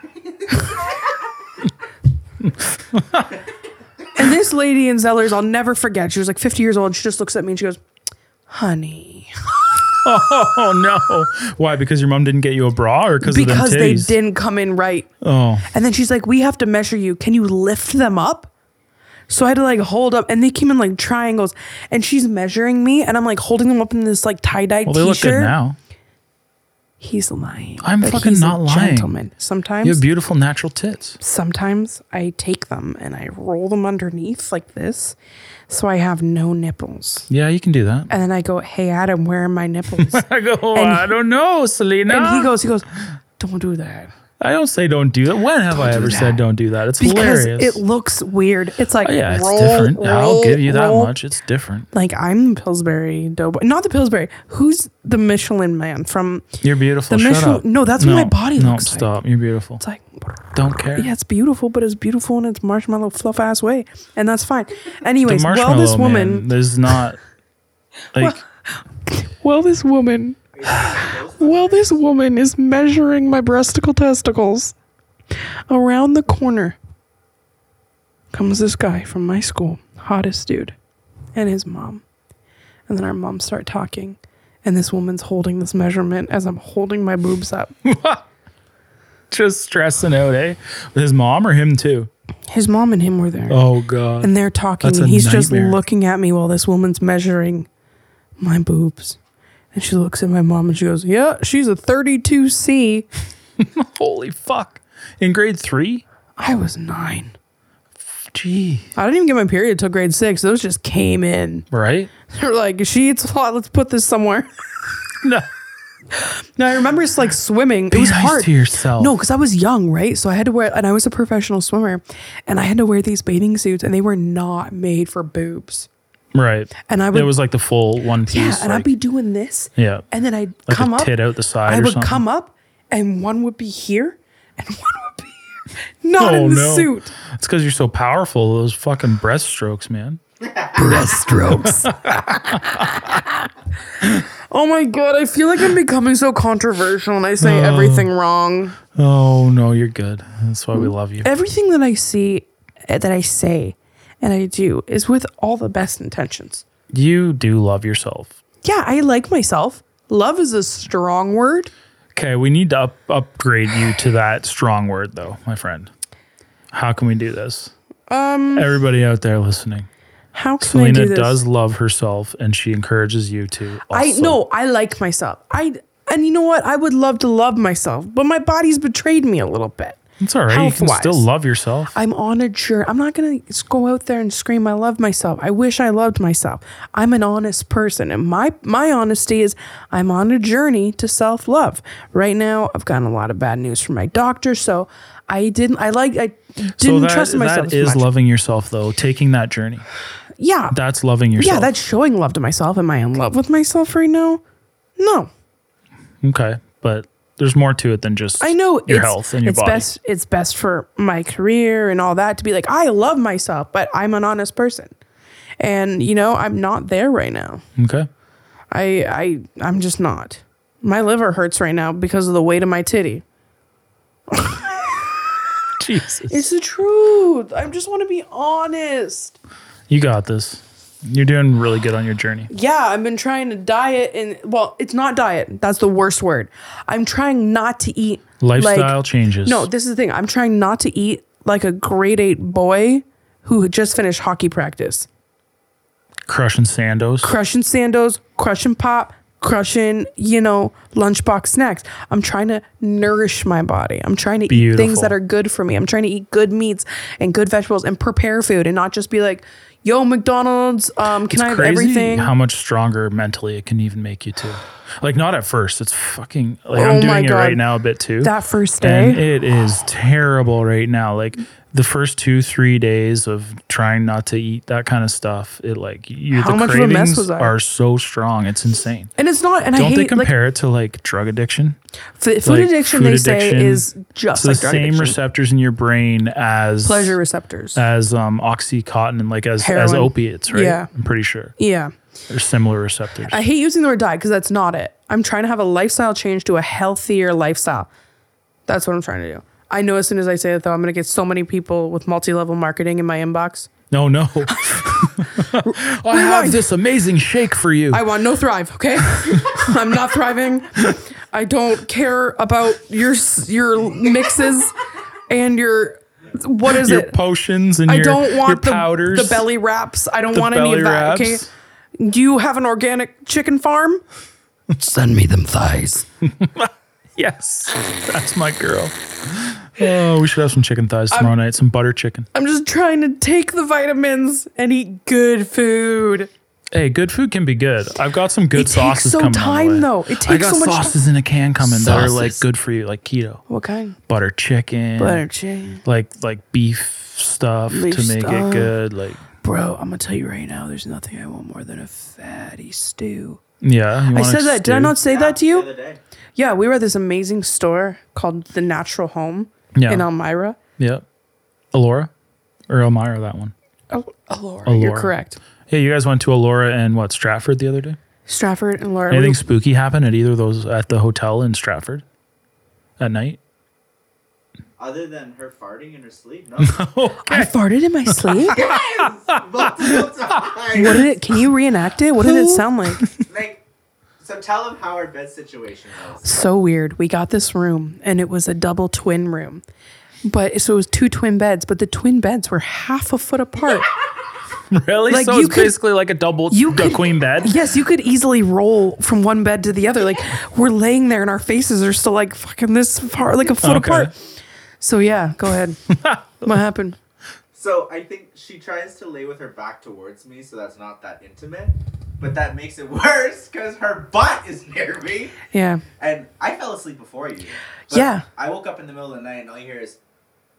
[SPEAKER 3] And this lady in Zellers, I'll never forget. She was like fifty years old. She just looks at me and she goes, honey.
[SPEAKER 6] Oh, no. Why? Because your mom didn't get you a bra or because of them
[SPEAKER 3] Because they
[SPEAKER 6] titties?
[SPEAKER 3] didn't come in right.
[SPEAKER 6] Oh.
[SPEAKER 3] And then she's like, we have to measure you. Can you lift them up? So I had to like hold up and they came in like triangles and she's measuring me and I'm like holding them up in this like tie-dye
[SPEAKER 6] Well, they look
[SPEAKER 3] t-shirt.
[SPEAKER 6] good now.
[SPEAKER 3] He's lying.
[SPEAKER 6] I'm
[SPEAKER 3] but
[SPEAKER 6] fucking
[SPEAKER 3] he's
[SPEAKER 6] not
[SPEAKER 3] a
[SPEAKER 6] lying.
[SPEAKER 3] Gentleman. Sometimes,
[SPEAKER 6] You have beautiful natural tits.
[SPEAKER 3] sometimes I take them and I roll them underneath like this. So I have no nipples.
[SPEAKER 6] Yeah, you can do that.
[SPEAKER 3] And then I go, hey, Adam, where are my nipples?
[SPEAKER 6] I go,
[SPEAKER 3] And
[SPEAKER 6] I don't know, Selena.
[SPEAKER 3] And he goes, he goes, don't do that.
[SPEAKER 6] I don't say don't do that. When have I
[SPEAKER 3] do
[SPEAKER 6] ever
[SPEAKER 3] that.
[SPEAKER 6] said don't do that? It's
[SPEAKER 3] Because
[SPEAKER 6] hilarious.
[SPEAKER 3] it looks weird. It's like,
[SPEAKER 6] Oh, yeah, it's
[SPEAKER 3] roll,
[SPEAKER 6] different.
[SPEAKER 3] roll,
[SPEAKER 6] I'll give you that
[SPEAKER 3] roll.
[SPEAKER 6] much. It's different.
[SPEAKER 3] Like I'm the Pillsbury Doughboy. Not the Pillsbury. Who's the Michelin man from
[SPEAKER 6] You're beautiful.
[SPEAKER 3] the
[SPEAKER 6] Shut
[SPEAKER 3] Michelin?
[SPEAKER 6] up.
[SPEAKER 3] No, that's what my body
[SPEAKER 6] no,
[SPEAKER 3] looks like.
[SPEAKER 6] stop. You're beautiful.
[SPEAKER 3] It's like,
[SPEAKER 6] Don't care.
[SPEAKER 3] yeah, it's beautiful, but it's beautiful in its marshmallow fluff ass way. And that's fine. Anyways,
[SPEAKER 6] the
[SPEAKER 3] well,
[SPEAKER 6] marshmallow
[SPEAKER 3] this
[SPEAKER 6] man,
[SPEAKER 3] woman,
[SPEAKER 6] there's not like
[SPEAKER 3] well, this woman, well, this woman is measuring my breasticle testicles. Around the corner comes this guy from my school, hottest dude, and his mom. And then our moms start talking. And this woman's holding this measurement as I'm holding my boobs up.
[SPEAKER 6] just stressing out, eh? With his mom or him too?
[SPEAKER 3] His mom and him were there.
[SPEAKER 6] Oh god.
[SPEAKER 3] And they're talking.
[SPEAKER 6] That's
[SPEAKER 3] And
[SPEAKER 6] a
[SPEAKER 3] he's just
[SPEAKER 6] nightmare.
[SPEAKER 3] looking at me while this woman's measuring my boobs. And she looks at my mom and she goes, yeah, she's a thirty-two C.
[SPEAKER 6] Holy fuck. In grade three?
[SPEAKER 3] I was nine.
[SPEAKER 6] Gee.
[SPEAKER 3] I didn't even get my period until grade six. Those just came in.
[SPEAKER 6] Right?
[SPEAKER 3] They're like, she eats a lot. Let's put this somewhere.
[SPEAKER 6] No.
[SPEAKER 3] No, I remember it's like swimming.
[SPEAKER 6] Be
[SPEAKER 3] it was
[SPEAKER 6] nice
[SPEAKER 3] hard
[SPEAKER 6] to yourself.
[SPEAKER 3] No, because I was young, right? So I had to wear, and I was a professional swimmer, and I had to wear these bathing suits, and they were not made for boobs.
[SPEAKER 6] Right.
[SPEAKER 3] And I would,
[SPEAKER 6] it was like the full one piece.
[SPEAKER 3] yeah, and
[SPEAKER 6] like,
[SPEAKER 3] I'd be doing this.
[SPEAKER 6] Yeah.
[SPEAKER 3] And then I'd
[SPEAKER 6] like
[SPEAKER 3] come
[SPEAKER 6] a
[SPEAKER 3] up.
[SPEAKER 6] tit out the side
[SPEAKER 3] I
[SPEAKER 6] or
[SPEAKER 3] would
[SPEAKER 6] something.
[SPEAKER 3] come up, and one would be here, and one would be here. Not
[SPEAKER 6] Oh,
[SPEAKER 3] in the
[SPEAKER 6] no.
[SPEAKER 3] suit.
[SPEAKER 6] It's because you're so powerful. Those fucking breaststrokes, man.
[SPEAKER 4] Breaststrokes.
[SPEAKER 3] Oh my God, I feel like I'm becoming so controversial and I say everything wrong.
[SPEAKER 6] Oh, no, you're good. That's why we love you.
[SPEAKER 3] Everything that I see, that I say, and I do is with all the best intentions.
[SPEAKER 6] You do love yourself.
[SPEAKER 3] Yeah, I like myself. Love is a strong word.
[SPEAKER 6] Okay, we need to up, upgrade you to that strong word, though, my friend. How can we do this? Um, Everybody out there listening.
[SPEAKER 3] How can
[SPEAKER 6] Selena
[SPEAKER 3] I do this?
[SPEAKER 6] does love herself, and she encourages you to. Also.
[SPEAKER 3] I know I like myself. I and you know what? I would love to love myself, but my body's betrayed me a little bit.
[SPEAKER 6] It's all right. You can
[SPEAKER 3] Health-wise.
[SPEAKER 6] still love yourself.
[SPEAKER 3] I'm on a journey. I'm not gonna just go out there and scream I love myself. I wish I loved myself. I'm an honest person, and my my honesty is I'm on a journey to self love. Right now, I've gotten a lot of bad news from my doctor, so I didn't. I like. I didn't
[SPEAKER 6] so that,
[SPEAKER 3] trust myself.
[SPEAKER 6] that
[SPEAKER 3] as
[SPEAKER 6] is
[SPEAKER 3] much.
[SPEAKER 6] loving yourself, though. Taking that journey.
[SPEAKER 3] Yeah,
[SPEAKER 6] That's loving yourself.
[SPEAKER 3] yeah, that's showing love to myself. Am I in love with myself right now? No.
[SPEAKER 6] Okay, but there's more to it than just
[SPEAKER 3] I know
[SPEAKER 6] your
[SPEAKER 3] it's,
[SPEAKER 6] health and your
[SPEAKER 3] it's
[SPEAKER 6] body.
[SPEAKER 3] best. It's best for my career and all that to be like I love myself, but I'm an honest person, and you know I'm not there right now.
[SPEAKER 6] Okay.
[SPEAKER 3] I I I'm just not. My liver hurts right now because of the weight of my titty.
[SPEAKER 6] Jesus.
[SPEAKER 3] It's the truth. I just want to be honest.
[SPEAKER 6] You got this. You're doing really good on your journey.
[SPEAKER 3] Yeah, I've been trying to diet and well, it's not diet. That's the worst word. I'm trying not to eat
[SPEAKER 6] Lifestyle
[SPEAKER 3] like,
[SPEAKER 6] changes.
[SPEAKER 3] No, this is the thing. I'm trying not to eat like a grade eight boy who just finished hockey practice.
[SPEAKER 6] Crushing Sandos.
[SPEAKER 3] Crushing Sandos, crushing pop, crushing, you know, lunchbox snacks. I'm trying to nourish my body. I'm trying to
[SPEAKER 6] Beautiful.
[SPEAKER 3] eat things that are good for me. I'm trying to eat good meats and good vegetables and prepare food and not just be like, yo, McDonald's, um, can
[SPEAKER 6] It's
[SPEAKER 3] I have
[SPEAKER 6] crazy
[SPEAKER 3] everything?
[SPEAKER 6] how much stronger mentally it can even make you too. Like not at first. It's fucking like
[SPEAKER 3] Oh
[SPEAKER 6] I'm
[SPEAKER 3] my
[SPEAKER 6] doing it
[SPEAKER 3] God.
[SPEAKER 6] right now a bit too.
[SPEAKER 3] That first day.
[SPEAKER 6] And it is terrible right now. Like the first two, three days of trying not to eat that kind of stuff, it like you
[SPEAKER 3] How
[SPEAKER 6] the
[SPEAKER 3] much of a mess
[SPEAKER 6] cravings
[SPEAKER 3] was I?
[SPEAKER 6] are so strong. It's insane.
[SPEAKER 3] And it's not, and I
[SPEAKER 6] Don't
[SPEAKER 3] hate
[SPEAKER 6] they
[SPEAKER 3] like
[SPEAKER 6] compare it to like drug addiction?
[SPEAKER 3] f- food
[SPEAKER 6] Like,
[SPEAKER 3] addiction.
[SPEAKER 6] food
[SPEAKER 3] They say
[SPEAKER 6] addiction,
[SPEAKER 3] is just
[SPEAKER 6] It's
[SPEAKER 3] like
[SPEAKER 6] the
[SPEAKER 3] drug
[SPEAKER 6] same
[SPEAKER 3] addiction.
[SPEAKER 6] receptors in your brain as
[SPEAKER 3] Pleasure receptors.
[SPEAKER 6] as um oxycontin and like as as
[SPEAKER 3] Heroin.
[SPEAKER 6] opiates, right?
[SPEAKER 3] Yeah.
[SPEAKER 6] I'm pretty sure.
[SPEAKER 3] yeah.
[SPEAKER 6] There's similar receptors.
[SPEAKER 3] I hate using the word diet because that's not it. I'm trying to have a lifestyle change to a healthier lifestyle. That's what I'm trying to do. I know as soon as I say it, though, I'm going to get so many people with multi-level marketing in my inbox.
[SPEAKER 6] No, no. I have this amazing shake for you.
[SPEAKER 3] I want no Thrive, okay? I'm not thriving. I don't care about your your mixes and your what is
[SPEAKER 6] your
[SPEAKER 3] it?
[SPEAKER 6] potions and
[SPEAKER 3] I
[SPEAKER 6] your,
[SPEAKER 3] don't
[SPEAKER 6] your
[SPEAKER 3] want the,
[SPEAKER 6] powders.
[SPEAKER 3] the belly wraps. I don't
[SPEAKER 6] The
[SPEAKER 3] want any
[SPEAKER 6] belly
[SPEAKER 3] of that.
[SPEAKER 6] wraps.
[SPEAKER 3] Okay. Do you have an organic chicken farm?
[SPEAKER 4] Send me them thighs.
[SPEAKER 6] Yes, that's my girl. Oh, we should have some chicken thighs tomorrow night. Some butter chicken.
[SPEAKER 3] I'm just trying to take the vitamins and eat good food.
[SPEAKER 6] Hey, good food can be good. I've got some good
[SPEAKER 3] It takes
[SPEAKER 6] sauces
[SPEAKER 3] so
[SPEAKER 6] coming
[SPEAKER 3] time,
[SPEAKER 6] on the way.
[SPEAKER 3] though. It
[SPEAKER 6] I
[SPEAKER 3] takes
[SPEAKER 6] got
[SPEAKER 3] so much time.
[SPEAKER 6] sauces in a can coming that are like
[SPEAKER 4] Sauces.
[SPEAKER 6] good for you, like keto.
[SPEAKER 3] What kind?
[SPEAKER 6] Butter chicken.
[SPEAKER 3] Butter chicken.
[SPEAKER 6] Like like beef stuff
[SPEAKER 3] Beef
[SPEAKER 6] to make
[SPEAKER 3] stuff.
[SPEAKER 6] it good. Like
[SPEAKER 3] Bro, I'm going to tell you right now, there's nothing I want more than a fatty stew.
[SPEAKER 6] yeah. You
[SPEAKER 3] I
[SPEAKER 6] want
[SPEAKER 3] said that. Did I
[SPEAKER 6] stew?
[SPEAKER 3] not say that to
[SPEAKER 7] The
[SPEAKER 3] you?
[SPEAKER 7] other day.
[SPEAKER 3] Yeah, we were at this amazing store called The Natural Home
[SPEAKER 6] Yeah.
[SPEAKER 3] in Elmira.
[SPEAKER 6] Yeah. Alora or Elmira, that one.
[SPEAKER 3] Oh, Elora, you're
[SPEAKER 6] Elora.
[SPEAKER 3] correct.
[SPEAKER 6] Hey, you guys went to Alora and what, Stratford the other day?
[SPEAKER 3] Stratford and Laura.
[SPEAKER 6] Anything
[SPEAKER 3] we-
[SPEAKER 6] spooky happen at either of those at the hotel in Stratford at night?
[SPEAKER 7] Other than her farting in her sleep? No.
[SPEAKER 3] I farted in my sleep?
[SPEAKER 7] Multiple times.
[SPEAKER 3] What did it? Can you reenact it? What did it sound like?
[SPEAKER 7] Like, so tell them how our bed situation was.
[SPEAKER 3] So weird. We got this room and it was a double twin room. But so it was two twin beds, but the twin beds were half a foot apart.
[SPEAKER 6] Really?
[SPEAKER 3] Like,
[SPEAKER 6] so
[SPEAKER 3] you
[SPEAKER 6] it's
[SPEAKER 3] could-
[SPEAKER 6] basically like a double
[SPEAKER 3] you
[SPEAKER 6] the
[SPEAKER 3] could-
[SPEAKER 6] queen bed?
[SPEAKER 3] Yes, you could easily roll from one bed to the other. Like we're laying there and our faces are still like fucking this far, like a foot
[SPEAKER 6] Okay.
[SPEAKER 3] apart. So yeah, go ahead. What happened?
[SPEAKER 7] So I think she tries to lay with her back towards me, so that's not that intimate. But that makes it worse because her butt is near me.
[SPEAKER 3] Yeah.
[SPEAKER 7] And I fell asleep before you. But
[SPEAKER 3] Yeah.
[SPEAKER 7] I woke up in the middle of the night and all you hear is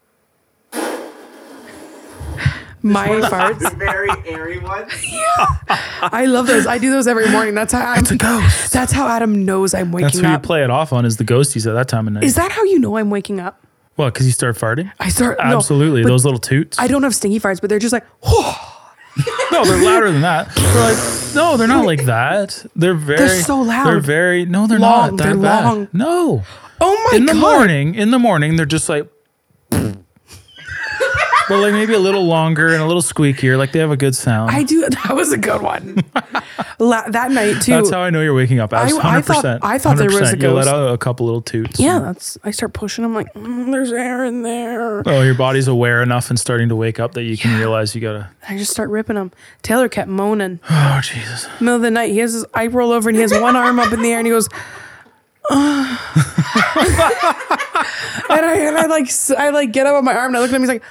[SPEAKER 3] My
[SPEAKER 7] the
[SPEAKER 3] farts.
[SPEAKER 7] very airy ones.
[SPEAKER 3] I love those. I do those every morning. That's how I'm,
[SPEAKER 6] It's a ghost.
[SPEAKER 3] That's how Adam knows I'm waking
[SPEAKER 6] That's who you
[SPEAKER 3] up.
[SPEAKER 6] play it off on is the ghosties at that time of night.
[SPEAKER 3] Is that how you know I'm waking up?
[SPEAKER 6] Well, because you start farting?
[SPEAKER 3] I start no,
[SPEAKER 6] Absolutely.
[SPEAKER 3] but
[SPEAKER 6] Those little toots.
[SPEAKER 3] I don't have stinky farts, but they're just like, whoa.
[SPEAKER 6] No, they're louder than that. They're like, no, they're not like that. They're very.
[SPEAKER 3] They're so loud.
[SPEAKER 6] They're very. No, they're
[SPEAKER 3] Long.
[SPEAKER 6] not that
[SPEAKER 3] They're
[SPEAKER 6] bad.
[SPEAKER 3] long.
[SPEAKER 6] No.
[SPEAKER 3] Oh my
[SPEAKER 6] in the
[SPEAKER 3] God.
[SPEAKER 6] morning, in the morning, they're just like. But like maybe a little longer and a little squeakier. Like they have a good sound.
[SPEAKER 3] I do. That was a good one. La- that night too.
[SPEAKER 6] That's how I know you're waking up.
[SPEAKER 3] I- I
[SPEAKER 6] one hundred percent.
[SPEAKER 3] thought- I thought there was a
[SPEAKER 6] one hundred percent. You let
[SPEAKER 3] ghost.
[SPEAKER 6] out a couple little toots.
[SPEAKER 3] Yeah, that's. I start pushing. I'm like, mm, there's air in there.
[SPEAKER 6] Oh, your body's aware enough and starting to wake up that you can realize you gotta.
[SPEAKER 3] I just start ripping them. Taylor kept moaning.
[SPEAKER 6] Oh Jesus!
[SPEAKER 3] Middle of the night, he has his. I roll over and he has one arm up in the air and he goes. "Ugh." and I and I like s- I like get up on my arm and I look at him. He's like,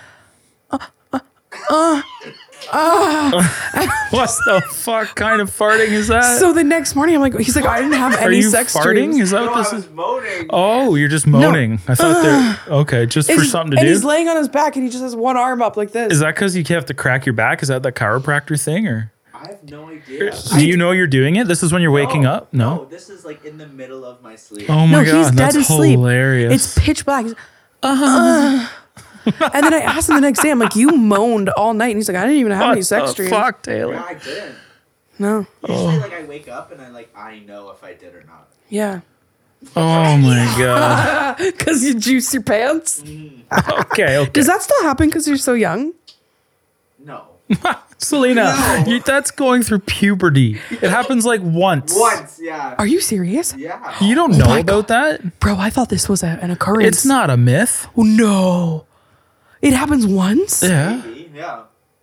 [SPEAKER 6] What the fuck kind of farting is that?
[SPEAKER 3] so the next morning I'm like, he's like, I didn't have
[SPEAKER 6] Are
[SPEAKER 3] any
[SPEAKER 6] you
[SPEAKER 3] sex
[SPEAKER 6] farting?
[SPEAKER 3] dreams.
[SPEAKER 6] Is that
[SPEAKER 7] No,
[SPEAKER 6] what
[SPEAKER 7] I
[SPEAKER 6] this
[SPEAKER 7] was
[SPEAKER 6] is?
[SPEAKER 7] moaning.
[SPEAKER 6] Oh, you're just moaning. I thought they're okay, just for
[SPEAKER 3] It's-
[SPEAKER 6] something to
[SPEAKER 3] and
[SPEAKER 6] do.
[SPEAKER 3] he's laying on his back and he just has one arm up like this.
[SPEAKER 6] Is that because you have to crack your back? Is that the chiropractor thing, or
[SPEAKER 7] I have no idea.
[SPEAKER 6] do you know you're doing it? This is when you're waking
[SPEAKER 7] No,
[SPEAKER 6] up. No.
[SPEAKER 7] this is like in the middle of my sleep.
[SPEAKER 6] Oh
[SPEAKER 3] no,
[SPEAKER 6] my god,
[SPEAKER 3] he's dead
[SPEAKER 6] that's
[SPEAKER 3] asleep.
[SPEAKER 6] hilarious.
[SPEAKER 3] It's pitch black. He's, uh, and then I asked him the next day, I'm like, you moaned all night. And he's like, I didn't even have
[SPEAKER 6] what
[SPEAKER 3] any sex
[SPEAKER 6] the
[SPEAKER 3] dreams.
[SPEAKER 6] fuck,
[SPEAKER 7] Yeah,
[SPEAKER 6] Taylor?
[SPEAKER 7] I didn't.
[SPEAKER 3] No.
[SPEAKER 7] Usually, like I wake up and I like I know if I did or not.
[SPEAKER 3] Yeah.
[SPEAKER 6] Oh my god.
[SPEAKER 3] Because you juice your pants?
[SPEAKER 6] Okay, okay.
[SPEAKER 3] Does that still happen because you're so young?
[SPEAKER 7] No.
[SPEAKER 6] Selena,
[SPEAKER 7] No.
[SPEAKER 6] you, that's going through puberty. It happens like once.
[SPEAKER 7] Once, yeah.
[SPEAKER 3] Are you serious?
[SPEAKER 7] Yeah.
[SPEAKER 6] You don't know
[SPEAKER 3] my
[SPEAKER 6] about that?
[SPEAKER 3] Bro, I thought this was a, an occurrence.
[SPEAKER 6] It's not a myth.
[SPEAKER 3] Oh, no. It happens once?
[SPEAKER 6] Yeah.
[SPEAKER 7] Maybe, yeah.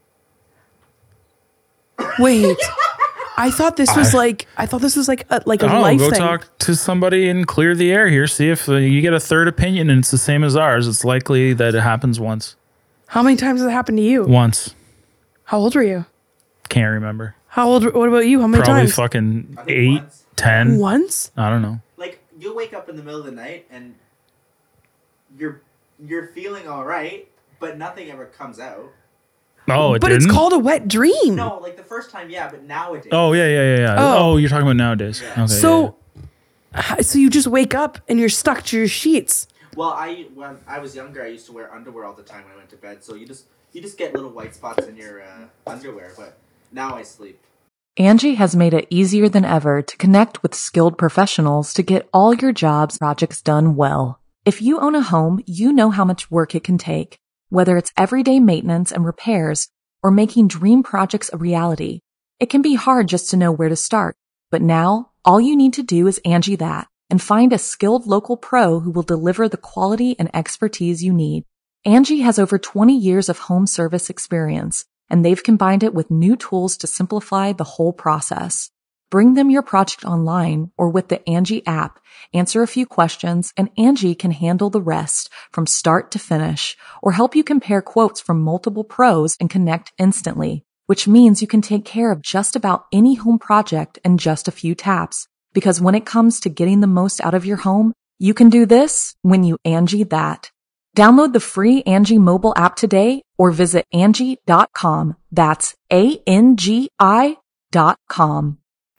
[SPEAKER 3] Wait. I thought this was
[SPEAKER 6] I-
[SPEAKER 3] like, I thought this was like a, like a
[SPEAKER 6] I don't
[SPEAKER 3] life
[SPEAKER 6] know. Go
[SPEAKER 3] thing.
[SPEAKER 6] talk to somebody and clear the air here. See if uh, you get a third opinion and it's the same as ours. It's likely that it happens once.
[SPEAKER 3] How many times has it happened to you?
[SPEAKER 6] Once.
[SPEAKER 3] How old were you?
[SPEAKER 6] Can't remember.
[SPEAKER 3] How old, what about you? How many
[SPEAKER 6] Probably
[SPEAKER 3] times?
[SPEAKER 6] fucking
[SPEAKER 7] I think
[SPEAKER 6] eight,
[SPEAKER 7] once.
[SPEAKER 6] ten.
[SPEAKER 3] Once?
[SPEAKER 6] I don't know.
[SPEAKER 7] Like you'll wake up in the middle of the night and you're you're feeling all right, but nothing ever comes out.
[SPEAKER 6] Oh, it
[SPEAKER 3] But
[SPEAKER 6] didn't?
[SPEAKER 3] it's called a wet dream.
[SPEAKER 7] No, like the first time, yeah, but nowadays.
[SPEAKER 6] Oh, yeah, yeah, yeah, yeah.
[SPEAKER 3] Oh.
[SPEAKER 6] Oh, you're talking about nowadays. Okay,
[SPEAKER 3] So, h- so you just wake up and you're stuck to your sheets.
[SPEAKER 7] Well, I when I was younger, I used to wear underwear all the time when I went to bed. So you just you just get little white spots in your uh, underwear. But now I sleep.
[SPEAKER 1] Angie has made it easier than ever to connect with skilled professionals to get all your jobs projects done well. If you own a home, you know how much work it can take, whether it's everyday maintenance and repairs or making dream projects a reality. It can be hard just to know where to start, but now all you need to do is Angie that and find a skilled local pro who will deliver the quality and expertise you need. Angie has over twenty years of home service experience, and they've combined it with new tools to simplify the whole process. Bring them your project online or with the Angie app, answer a few questions, and Angie can handle the rest from start to finish or help you compare quotes from multiple pros and connect instantly, which means you can take care of just about any home project in just a few taps. Because when it comes to getting the most out of your home, you can do this when you Angie that. Download the free Angie mobile app today or visit Angie dot com. That's A N G I dot com.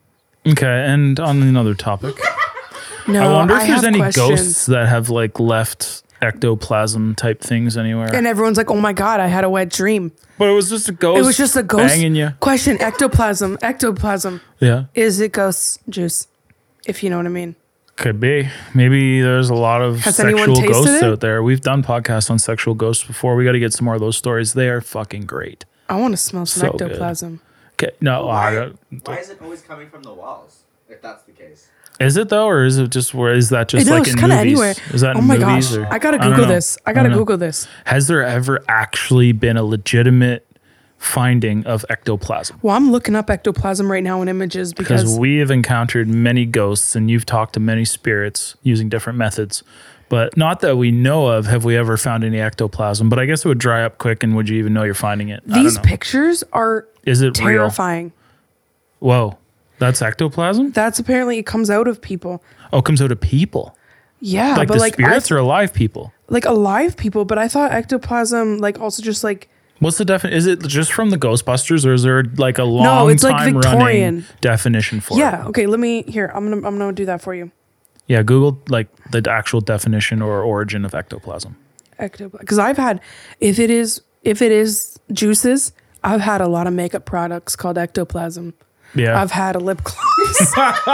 [SPEAKER 6] Okay, and on another topic,
[SPEAKER 3] No,
[SPEAKER 6] I wonder if
[SPEAKER 3] I
[SPEAKER 6] there's
[SPEAKER 3] have
[SPEAKER 6] any
[SPEAKER 3] questions.
[SPEAKER 6] ghosts that have like left ectoplasm type things anywhere.
[SPEAKER 3] And everyone's like, oh my God, I had a wet dream.
[SPEAKER 6] But it was just a ghost.
[SPEAKER 3] It was just a ghost.
[SPEAKER 6] banging you.
[SPEAKER 3] Question, ectoplasm, ectoplasm.
[SPEAKER 6] Yeah,
[SPEAKER 3] Is it ghost juice? If you know what I mean.
[SPEAKER 6] could be. Maybe there's a lot of
[SPEAKER 3] Has anyone
[SPEAKER 6] sexual
[SPEAKER 3] tasted
[SPEAKER 6] ghosts
[SPEAKER 3] it?
[SPEAKER 6] out there. We've done podcasts on sexual ghosts before. We got to get some more of those stories. They are fucking great.
[SPEAKER 3] I want to smell some
[SPEAKER 6] So good.
[SPEAKER 3] ectoplasm.
[SPEAKER 6] Okay, no, I
[SPEAKER 7] Why,
[SPEAKER 6] don't-
[SPEAKER 7] why is it always coming from the walls? If that's the case.
[SPEAKER 6] is it though, or is it just where? Is that just
[SPEAKER 3] It
[SPEAKER 6] like
[SPEAKER 3] knows
[SPEAKER 6] in
[SPEAKER 3] kind of
[SPEAKER 6] movies?
[SPEAKER 3] anywhere.
[SPEAKER 6] Is that
[SPEAKER 3] oh
[SPEAKER 6] in
[SPEAKER 3] my
[SPEAKER 6] movies?
[SPEAKER 3] gosh.
[SPEAKER 6] or-
[SPEAKER 3] I gotta
[SPEAKER 6] don't
[SPEAKER 3] Google
[SPEAKER 6] know.
[SPEAKER 3] this. I
[SPEAKER 6] I
[SPEAKER 3] gotta
[SPEAKER 6] don't know.
[SPEAKER 3] Google this.
[SPEAKER 6] Has there ever actually been a legitimate finding of ectoplasm?
[SPEAKER 3] Well, I'm looking up ectoplasm right now in images
[SPEAKER 6] Because
[SPEAKER 3] because
[SPEAKER 6] we have encountered many ghosts and you've talked to many spirits using different methods. But not that we know of, have we ever found any ectoplasm? But I guess it would dry up quick, and would you even know you're finding it? I don't
[SPEAKER 3] These
[SPEAKER 6] know.
[SPEAKER 3] pictures are
[SPEAKER 6] Is it real?
[SPEAKER 3] terrifying.
[SPEAKER 6] Whoa, that's ectoplasm?
[SPEAKER 3] That's apparently it comes out of people.
[SPEAKER 6] Oh, it comes out of people.
[SPEAKER 3] Yeah,
[SPEAKER 6] Like
[SPEAKER 3] but
[SPEAKER 6] the
[SPEAKER 3] like
[SPEAKER 6] spirits
[SPEAKER 3] I,
[SPEAKER 6] or alive people?
[SPEAKER 3] like alive people. But I thought ectoplasm like also just like
[SPEAKER 6] What's the definition? Is it just from the Ghostbusters, or is there like a long
[SPEAKER 3] No, it's like
[SPEAKER 6] time
[SPEAKER 3] Victorian.
[SPEAKER 6] running definition for it?
[SPEAKER 3] yeah. Okay, let me here. I'm gonna I'm gonna do that for you.
[SPEAKER 6] Yeah, Google like the actual definition or origin of ectoplasm.
[SPEAKER 3] Ectoplasm, because I've had if it is if it is juices, I've had a lot of makeup products called ectoplasm.
[SPEAKER 6] Yeah.
[SPEAKER 3] I've had a lip gloss.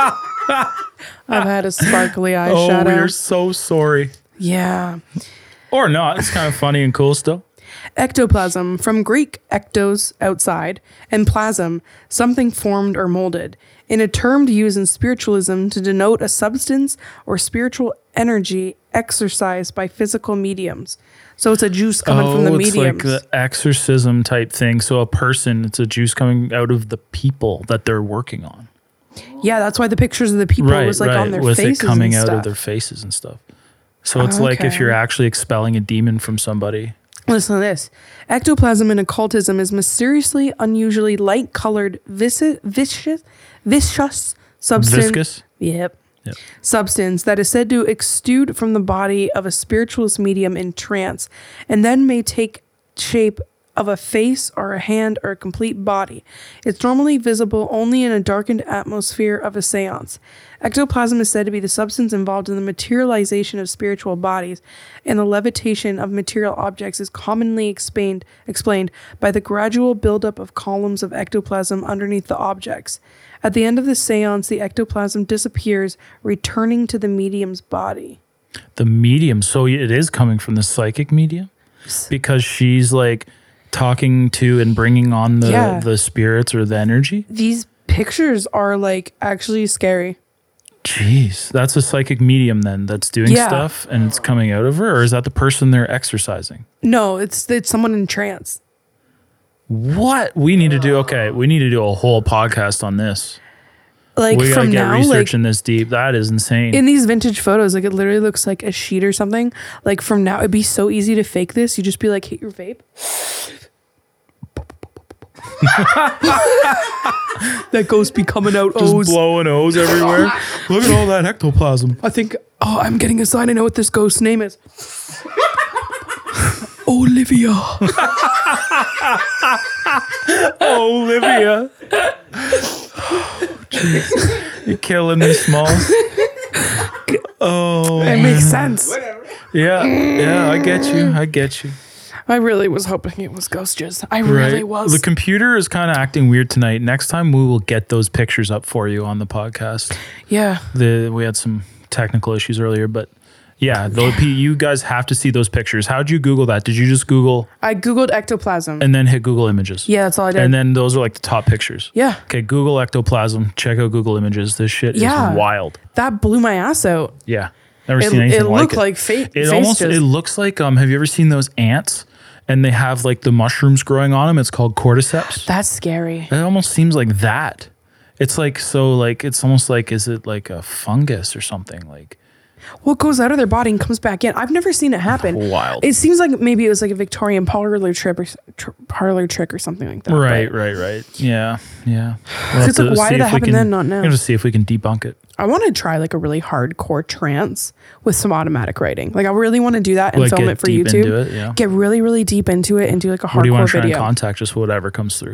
[SPEAKER 3] I've had a sparkly
[SPEAKER 6] oh,
[SPEAKER 3] eyeshadow.
[SPEAKER 6] we're so sorry.
[SPEAKER 3] Yeah.
[SPEAKER 6] Or not. It's kind of funny and cool still.
[SPEAKER 3] Ectoplasm, from Greek ektos, outside, and plasm, something formed or molded, in a term used in spiritualism to denote a substance or spiritual energy exercised by physical mediums. So it's a juice coming
[SPEAKER 6] oh,
[SPEAKER 3] from the
[SPEAKER 6] it's
[SPEAKER 3] mediums.
[SPEAKER 6] like the exorcism type thing. So a person, it's a juice coming out of the people that they're working on.
[SPEAKER 3] Yeah, that's why the pictures of the people
[SPEAKER 6] right,
[SPEAKER 3] was like
[SPEAKER 6] right.
[SPEAKER 3] on their
[SPEAKER 6] With
[SPEAKER 3] faces
[SPEAKER 6] it coming
[SPEAKER 3] and
[SPEAKER 6] out
[SPEAKER 3] stuff.
[SPEAKER 6] of their faces and stuff. So it's like if
[SPEAKER 3] Okay.
[SPEAKER 6] you're actually expelling a demon from somebody.
[SPEAKER 3] Listen to this. Ectoplasm in occultism is mysteriously, unusually light-colored, viscous, viscous, viscous substance.
[SPEAKER 6] Viscous?
[SPEAKER 3] Yep.
[SPEAKER 6] Yep.
[SPEAKER 3] Substance that is said to exude from the body of a spiritualist medium in trance, and then may take shape of a face or a hand or a complete body. It's normally visible only in a darkened atmosphere of a seance. Ectoplasm is said to be the substance involved in the materialization of spiritual bodies, and the levitation of material objects is commonly explained, explained by the gradual buildup of columns of ectoplasm underneath the objects. At the end of the seance, the ectoplasm disappears, returning to the medium's body.
[SPEAKER 6] The medium. So it is coming from the psychic medium? Because she's like talking to and bringing on the,
[SPEAKER 3] Yeah.
[SPEAKER 6] the spirits or the energy?
[SPEAKER 3] These pictures are like actually scary.
[SPEAKER 6] Jeez, that's a psychic medium then that's doing
[SPEAKER 3] Yeah.
[SPEAKER 6] stuff and it's coming out of her? Or is that the person they're exercising?
[SPEAKER 3] No, it's it's someone in trance.
[SPEAKER 6] What? We need to do, okay, we need to do a whole podcast on this.
[SPEAKER 3] Like
[SPEAKER 6] we gotta
[SPEAKER 3] from
[SPEAKER 6] get
[SPEAKER 3] now, like
[SPEAKER 6] researching this deep. That is insane.
[SPEAKER 3] in these vintage photos, like it literally looks like a sheet or something. Like from now, it'd be so easy to fake this. You just be like, hit your vape. That ghost be coming out.
[SPEAKER 6] Just
[SPEAKER 3] O's.
[SPEAKER 6] blowing O's everywhere. Look at all that ectoplasm.
[SPEAKER 3] I think. Oh, I'm getting a sign. I know what this ghost's name is. Olivia.
[SPEAKER 6] Olivia. Jeez. You're killing me, Smalls. Oh,
[SPEAKER 3] It makes sense.
[SPEAKER 6] yeah, yeah. I get you. I get you.
[SPEAKER 3] I really was hoping it was ghost jizz. I really
[SPEAKER 6] Right.
[SPEAKER 3] was.
[SPEAKER 6] The computer is kind of acting weird tonight. Next time we will get those pictures up for you on the podcast.
[SPEAKER 3] yeah.
[SPEAKER 6] The we had some technical issues earlier, but yeah, those, you guys have to see those pictures. How'd you Google that? Did you just Google
[SPEAKER 3] I googled ectoplasm.
[SPEAKER 6] and then hit Google Images?
[SPEAKER 3] yeah, that's all I did.
[SPEAKER 6] And then those are like the top pictures.
[SPEAKER 3] yeah,
[SPEAKER 6] Okay, Google ectoplasm. Check out Google Images. This shit
[SPEAKER 3] Yeah.
[SPEAKER 6] is wild.
[SPEAKER 3] that blew my ass out.
[SPEAKER 6] Yeah, never
[SPEAKER 3] It,
[SPEAKER 6] seen anything
[SPEAKER 3] it
[SPEAKER 6] like
[SPEAKER 3] looked
[SPEAKER 6] it.
[SPEAKER 3] like fa-
[SPEAKER 6] It
[SPEAKER 3] face
[SPEAKER 6] almost
[SPEAKER 3] jizz.
[SPEAKER 6] it looks like um. Have you ever seen those ants? And they have like the mushrooms growing on them. It's called cordyceps.
[SPEAKER 3] That's scary.
[SPEAKER 6] It almost seems like that. It's like so like it's almost like is it like a fungus or something like
[SPEAKER 3] What goes out of their body and comes back in? I've never seen it happen.
[SPEAKER 6] Wild.
[SPEAKER 3] It seems like maybe it was like a Victorian parlor trick or tr- parlor trick or something like that.
[SPEAKER 6] right,
[SPEAKER 3] but
[SPEAKER 6] right, right. Yeah, yeah. We'll
[SPEAKER 3] It's
[SPEAKER 6] have
[SPEAKER 3] like,
[SPEAKER 6] to
[SPEAKER 3] why
[SPEAKER 6] see
[SPEAKER 3] did that
[SPEAKER 6] if we
[SPEAKER 3] happen
[SPEAKER 6] can-
[SPEAKER 3] then, not now?
[SPEAKER 6] we're gonna see if we can debunk it.
[SPEAKER 3] I want to try like a really hardcore trance with some automatic writing. Like I really want to do that and
[SPEAKER 6] Like,
[SPEAKER 3] film
[SPEAKER 6] get
[SPEAKER 3] it for
[SPEAKER 6] deep
[SPEAKER 3] YouTube.
[SPEAKER 6] into it, yeah.
[SPEAKER 3] Get really, really deep into it and do like a
[SPEAKER 6] What do you want
[SPEAKER 3] hardcore
[SPEAKER 6] to try
[SPEAKER 3] video.
[SPEAKER 6] and contact? Just whatever comes through.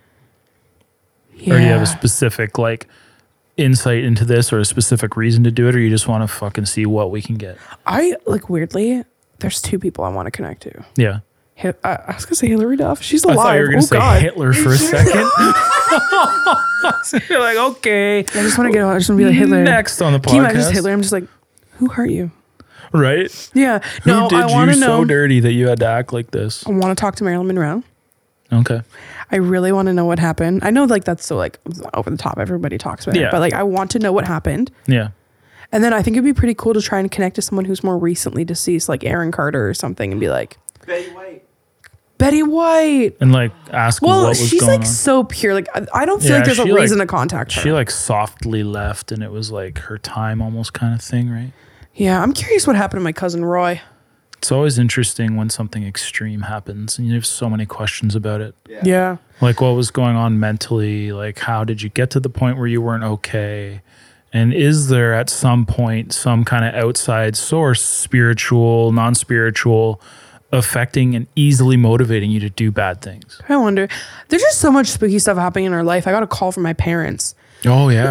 [SPEAKER 3] yeah.
[SPEAKER 6] Or do you have a specific like insight into this or a specific reason to do it, or you just want to fucking see what we can get?
[SPEAKER 3] I like weirdly. There's two people I want to connect to.
[SPEAKER 6] Yeah.
[SPEAKER 3] Hi- I I was gonna say Hillary Duff. She's
[SPEAKER 6] I
[SPEAKER 3] alive.
[SPEAKER 6] thought you were gonna
[SPEAKER 3] oh
[SPEAKER 6] say
[SPEAKER 3] God.
[SPEAKER 6] Hitler for a second. You're like, okay.
[SPEAKER 3] I just want to get on. I just want to be like Hitler.
[SPEAKER 6] Next on the
[SPEAKER 3] Can you imagine just
[SPEAKER 6] podcast.
[SPEAKER 3] Hitler? I'm just like, who hurt you?
[SPEAKER 6] Right?
[SPEAKER 3] Yeah.
[SPEAKER 6] Who
[SPEAKER 3] No,
[SPEAKER 6] did
[SPEAKER 3] I want
[SPEAKER 6] you
[SPEAKER 3] to know.
[SPEAKER 6] so dirty that you had to act like this?
[SPEAKER 3] I want to talk to Marilyn Monroe.
[SPEAKER 6] Okay.
[SPEAKER 3] I really want to know what happened. I know like that's so like over the top. Everybody talks about
[SPEAKER 6] Yeah.
[SPEAKER 3] it, but like I want to know what happened.
[SPEAKER 6] Yeah.
[SPEAKER 3] And then I think it'd be pretty cool to try and connect to someone who's more recently deceased, like Aaron Carter or something, and be like,
[SPEAKER 7] Betty White.
[SPEAKER 3] Betty White.
[SPEAKER 6] And like ask
[SPEAKER 3] Well,
[SPEAKER 6] what was
[SPEAKER 3] she's
[SPEAKER 6] going
[SPEAKER 3] like
[SPEAKER 6] on.
[SPEAKER 3] so pure. Like I, I don't feel
[SPEAKER 6] Yeah,
[SPEAKER 3] like there's a
[SPEAKER 6] she, like-
[SPEAKER 3] reason to contact her.
[SPEAKER 6] She like softly left and it was like her time almost kind of thing, right?
[SPEAKER 3] Yeah, I'm curious what happened to my cousin Roy.
[SPEAKER 6] It's always interesting when something extreme happens and you have so many questions about it.
[SPEAKER 7] Yeah.
[SPEAKER 3] Yeah.
[SPEAKER 6] Like what was going on mentally? Like how did you get to the point where you weren't okay? And is there at some point some kind of outside source, spiritual, non-spiritual, affecting and easily motivating you to do bad things?
[SPEAKER 3] I wonder. There's just so much spooky stuff happening in our life. I got a call from my parents.
[SPEAKER 6] Oh, yeah.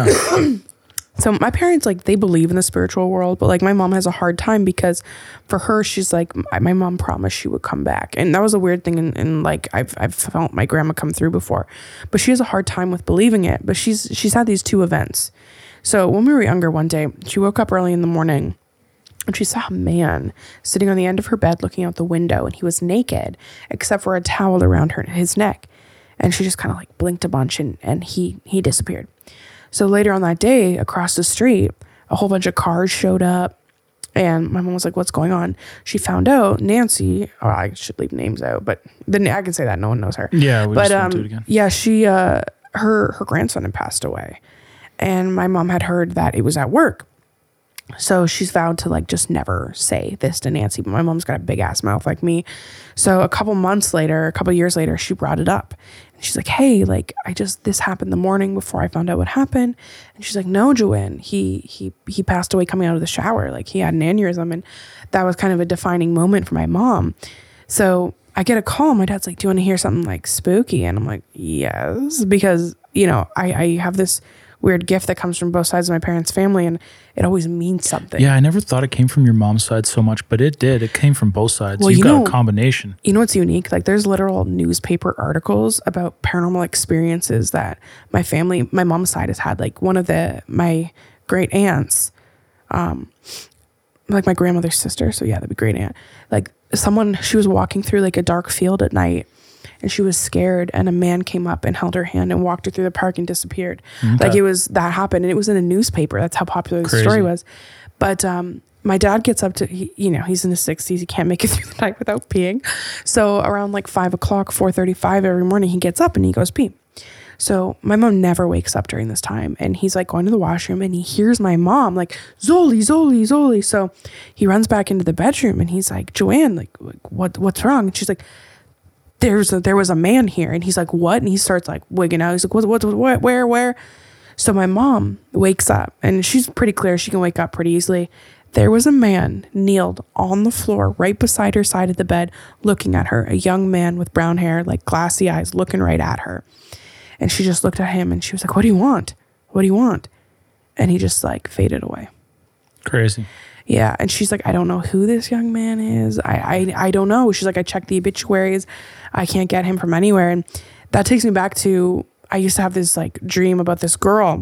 [SPEAKER 3] So my parents, like, they believe in the spiritual world, but like my mom has a hard time because for her, she's like, my my mom promised she would come back. And that was a weird thing. And, and like, I've, I've felt my grandma come through before, but she has a hard time with believing it. But she's, she's had these two events. So when we were younger one day, she woke up early in the morning and she saw a man sitting on the end of her bed looking out the window, and he was naked except for a towel around her his neck. And she just kind of like blinked a bunch and, and he, he disappeared. So later on that day, across the street, a whole bunch of cars showed up, and my mom was like, what's going on? She found out Nancy, oh, I should leave names out, but then I can say that no one knows her.
[SPEAKER 6] Yeah, we
[SPEAKER 3] but,
[SPEAKER 6] just won't
[SPEAKER 3] um,
[SPEAKER 6] do it again.
[SPEAKER 3] Yeah, she, uh, her, her grandson had passed away, and my mom had heard that it was at work. So she's vowed to like just never say this to Nancy, but my mom's got a big ass mouth like me. So a couple months later, a couple years later, she brought it up. And she's like, hey, like I just, this happened the morning before I found out what happened. And she's like, no, Joanne, he, he, he passed away coming out of the shower. Like he had an aneurysm. And that was kind of a defining moment for my mom. So I get a call. My dad's like, do you want to hear something like spooky? And I'm like, yes, because, you know, I, I have this weird gift that comes from both sides of my parents' family, and it always means something.
[SPEAKER 6] Yeah, I never thought it came from your mom's side so much, but it did. It came from both sides.
[SPEAKER 3] Well,
[SPEAKER 6] You've
[SPEAKER 3] you
[SPEAKER 6] got
[SPEAKER 3] know-
[SPEAKER 6] a combination.
[SPEAKER 3] You know what's unique? Like there's literal newspaper articles about paranormal experiences that my family, my mom's side has had. Like one of the, my great aunts, um, like my grandmother's sister. So yeah, that'd be great aunt. Like someone, she was walking through like a dark field at night, and she was scared, and a man came up and held her hand and walked her through the park and disappeared.
[SPEAKER 6] Okay.
[SPEAKER 3] Like it was, that happened, and it was in a newspaper. That's how popular the
[SPEAKER 6] Crazy.
[SPEAKER 3] story was. But um, my dad gets up to, he, you know, he's in his sixties. He can't make it through the night without peeing. So around like five o'clock, four thirty-five every morning, he gets up and he goes pee. So my mom never wakes up during this time, and he's like going to the washroom, and he hears my mom like, Zoli, Zoli, Zoli. So he runs back into the bedroom, and he's like, Joanne, like, what, what's wrong? And she's like, there's a, there was a man here. And he's like, what? And he starts like wigging out. He's like, what, what, what, where, where? So my mom wakes up, and she's pretty clear. She can wake up pretty easily. There was a man kneeled on the floor right beside her side of the bed, looking at her, a young man with brown hair, like glassy eyes, looking right at her. And she just looked at him, and she was like, what do you want? What do you want? And he just like faded away.
[SPEAKER 6] Crazy.
[SPEAKER 3] Yeah. And she's like, I don't know who this young man is. I, I, I don't know. She's like, I checked the obituaries. I can't get him from anywhere. And that takes me back to, I used to have this like dream about this girl,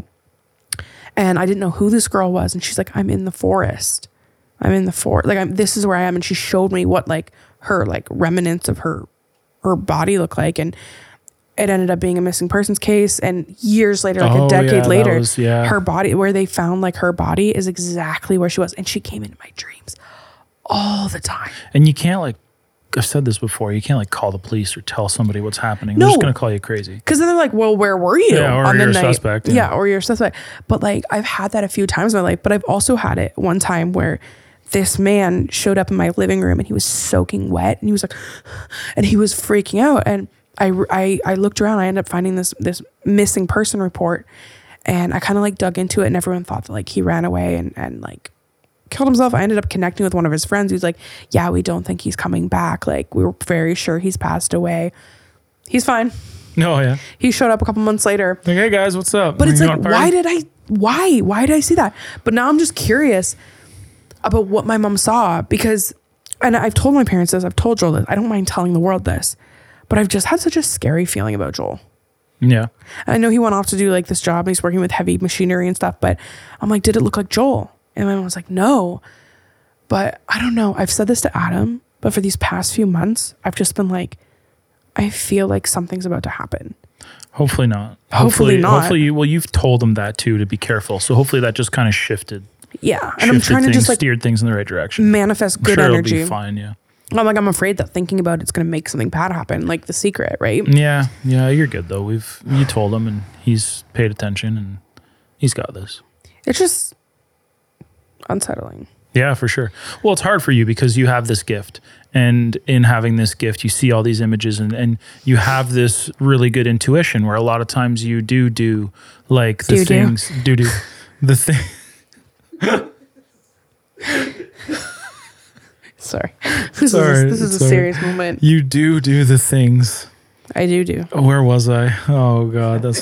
[SPEAKER 3] and I didn't know who this girl was. And she's like, I'm in the forest. I'm in the forest. Like, I'm, this is where I am. And she showed me what like her like remnants of her, her body looked like. And it ended up being a missing persons case. And years later, like
[SPEAKER 6] Oh,
[SPEAKER 3] a decade
[SPEAKER 6] yeah, that
[SPEAKER 3] later,
[SPEAKER 6] was- yeah.
[SPEAKER 3] her body, where they found like her body, is exactly where she was. And she came into my dreams all the time.
[SPEAKER 6] And you can't like, I've said this before, you can't like call the police or tell somebody what's happening.
[SPEAKER 3] No.
[SPEAKER 6] They're just going to call you crazy.
[SPEAKER 3] Because then they're like, well, where were you
[SPEAKER 6] Yeah, or
[SPEAKER 3] on the
[SPEAKER 6] you're a
[SPEAKER 3] night?
[SPEAKER 6] suspect,
[SPEAKER 3] Yeah.
[SPEAKER 6] yeah.
[SPEAKER 3] or you're a suspect. But like, I've had that a few times in my life, but I've also had it one time where this man showed up in my living room, and he was soaking wet, and he was like, and he was freaking out. And I, I, I looked around, I ended up finding this, this missing person report, and I kind of like dug into it, and everyone thought that like he ran away and, and like killed himself. I ended up connecting with one of his friends who's like, yeah, we don't think he's coming back. Like, we were very sure he's passed away. He's fine.
[SPEAKER 6] Oh, yeah.
[SPEAKER 3] He showed up a couple months later.
[SPEAKER 6] Like, hey guys, what's up?
[SPEAKER 3] But it's
[SPEAKER 6] You
[SPEAKER 3] like,
[SPEAKER 6] want a party?
[SPEAKER 3] why did I, why, why did I see that? But now I'm just curious about what my mom saw, because, and I've told my parents this, I've told Joel this, I don't mind telling the world this, but I've just had such a scary feeling about Joel.
[SPEAKER 6] Yeah.
[SPEAKER 3] I know he went off to do like this job, and he's working with heavy machinery and stuff, but I'm like, did it look like Joel? And my mom was like, no. But I don't know. I've said this to Adam, but for these past few months, I've just been like, I feel like something's about to happen.
[SPEAKER 6] Hopefully not.
[SPEAKER 3] Hopefully not.
[SPEAKER 6] Hopefully, you, well, you've told them that too, to be careful. So hopefully that just kind of shifted.
[SPEAKER 3] Yeah. And I'm
[SPEAKER 6] shifted
[SPEAKER 3] trying to
[SPEAKER 6] things,
[SPEAKER 3] just like
[SPEAKER 6] steered things in the right direction.
[SPEAKER 3] manifest
[SPEAKER 6] I'm
[SPEAKER 3] good
[SPEAKER 6] sure
[SPEAKER 3] energy.
[SPEAKER 6] It'll be fine. Yeah.
[SPEAKER 3] I'm like, I'm afraid that thinking about it's going to make something bad happen, like The Secret, right?
[SPEAKER 6] Yeah. Yeah. You're good though. We've, you told him, and he's paid attention, and he's got this.
[SPEAKER 3] It's just unsettling.
[SPEAKER 6] Yeah, for sure. Well, it's hard for you because you have this gift. And in having this gift, you see all these images and, and you have this really good intuition where a lot of times you do do like the
[SPEAKER 3] Do-do.
[SPEAKER 6] things. Do do. The thing.
[SPEAKER 3] Sorry. This
[SPEAKER 6] Sorry,
[SPEAKER 3] is, this is a
[SPEAKER 6] sorry.
[SPEAKER 3] serious moment.
[SPEAKER 6] You do do the things.
[SPEAKER 3] I do do.
[SPEAKER 6] Where was I? Oh, God. That's.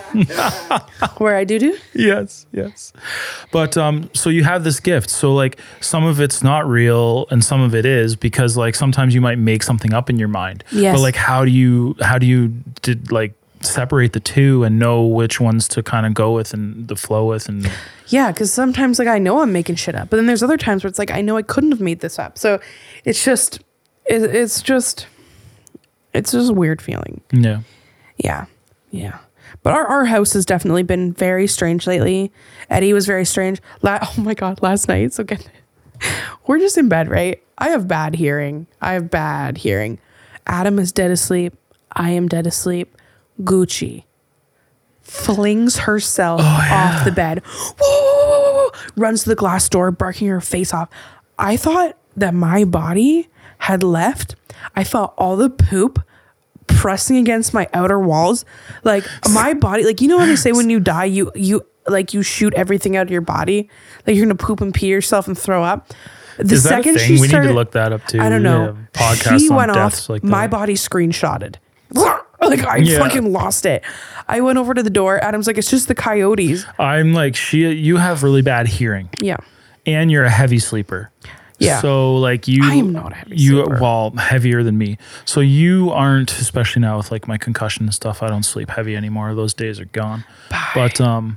[SPEAKER 3] Where I do do?
[SPEAKER 6] Yes, yes. But um, so you have this gift. So like some of it's not real and some of it is because like sometimes you might make something up in your mind.
[SPEAKER 3] Yes.
[SPEAKER 6] But like how do you how do you did like separate the two and know which ones to kind of go with and the flow with and
[SPEAKER 3] Yeah, because sometimes like I know I'm making shit up, but then there's other times where it's like I know I couldn't have made this up. So it's just, it, it's just, it's just a weird feeling.
[SPEAKER 6] yeah.
[SPEAKER 3] Yeah, yeah. But our, our house has definitely been very strange lately. Eddie was very strange. La- oh my God, last night. So good. We're just in bed, right? I have bad hearing. I have bad hearing. Adam is dead asleep. I am dead asleep. Gucci flings herself off the bed. Whoa! Runs to the glass door, barking her face off. I thought that my body had left. I felt all the poop pressing against my outer walls. Like my body, like, you know what they say when you die, you, you like you shoot everything out of your body. Like you're going to poop and pee yourself and throw up. The
[SPEAKER 6] Is that a
[SPEAKER 3] second
[SPEAKER 6] thing?
[SPEAKER 3] she
[SPEAKER 6] We
[SPEAKER 3] started,
[SPEAKER 6] need to look that up too.
[SPEAKER 3] I don't
[SPEAKER 6] We
[SPEAKER 3] know.
[SPEAKER 6] have podcasts
[SPEAKER 3] She
[SPEAKER 6] on
[SPEAKER 3] went
[SPEAKER 6] deaths
[SPEAKER 3] off.
[SPEAKER 6] like
[SPEAKER 3] my
[SPEAKER 6] that.
[SPEAKER 3] body screenshotted. Like I
[SPEAKER 6] Yeah.
[SPEAKER 3] fucking lost it. I went over to the door. Adam's like, it's just the coyotes.
[SPEAKER 6] I'm like she you have really bad hearing
[SPEAKER 3] Yeah.
[SPEAKER 6] and you're a heavy sleeper.
[SPEAKER 3] Yeah.
[SPEAKER 6] So like you,
[SPEAKER 3] I am not a heavy
[SPEAKER 6] you
[SPEAKER 3] sleeper.
[SPEAKER 6] well heavier than me. So you aren't, especially now with like my concussion and stuff. I don't sleep heavy anymore. Those days are gone.
[SPEAKER 3] Bye.
[SPEAKER 6] But um,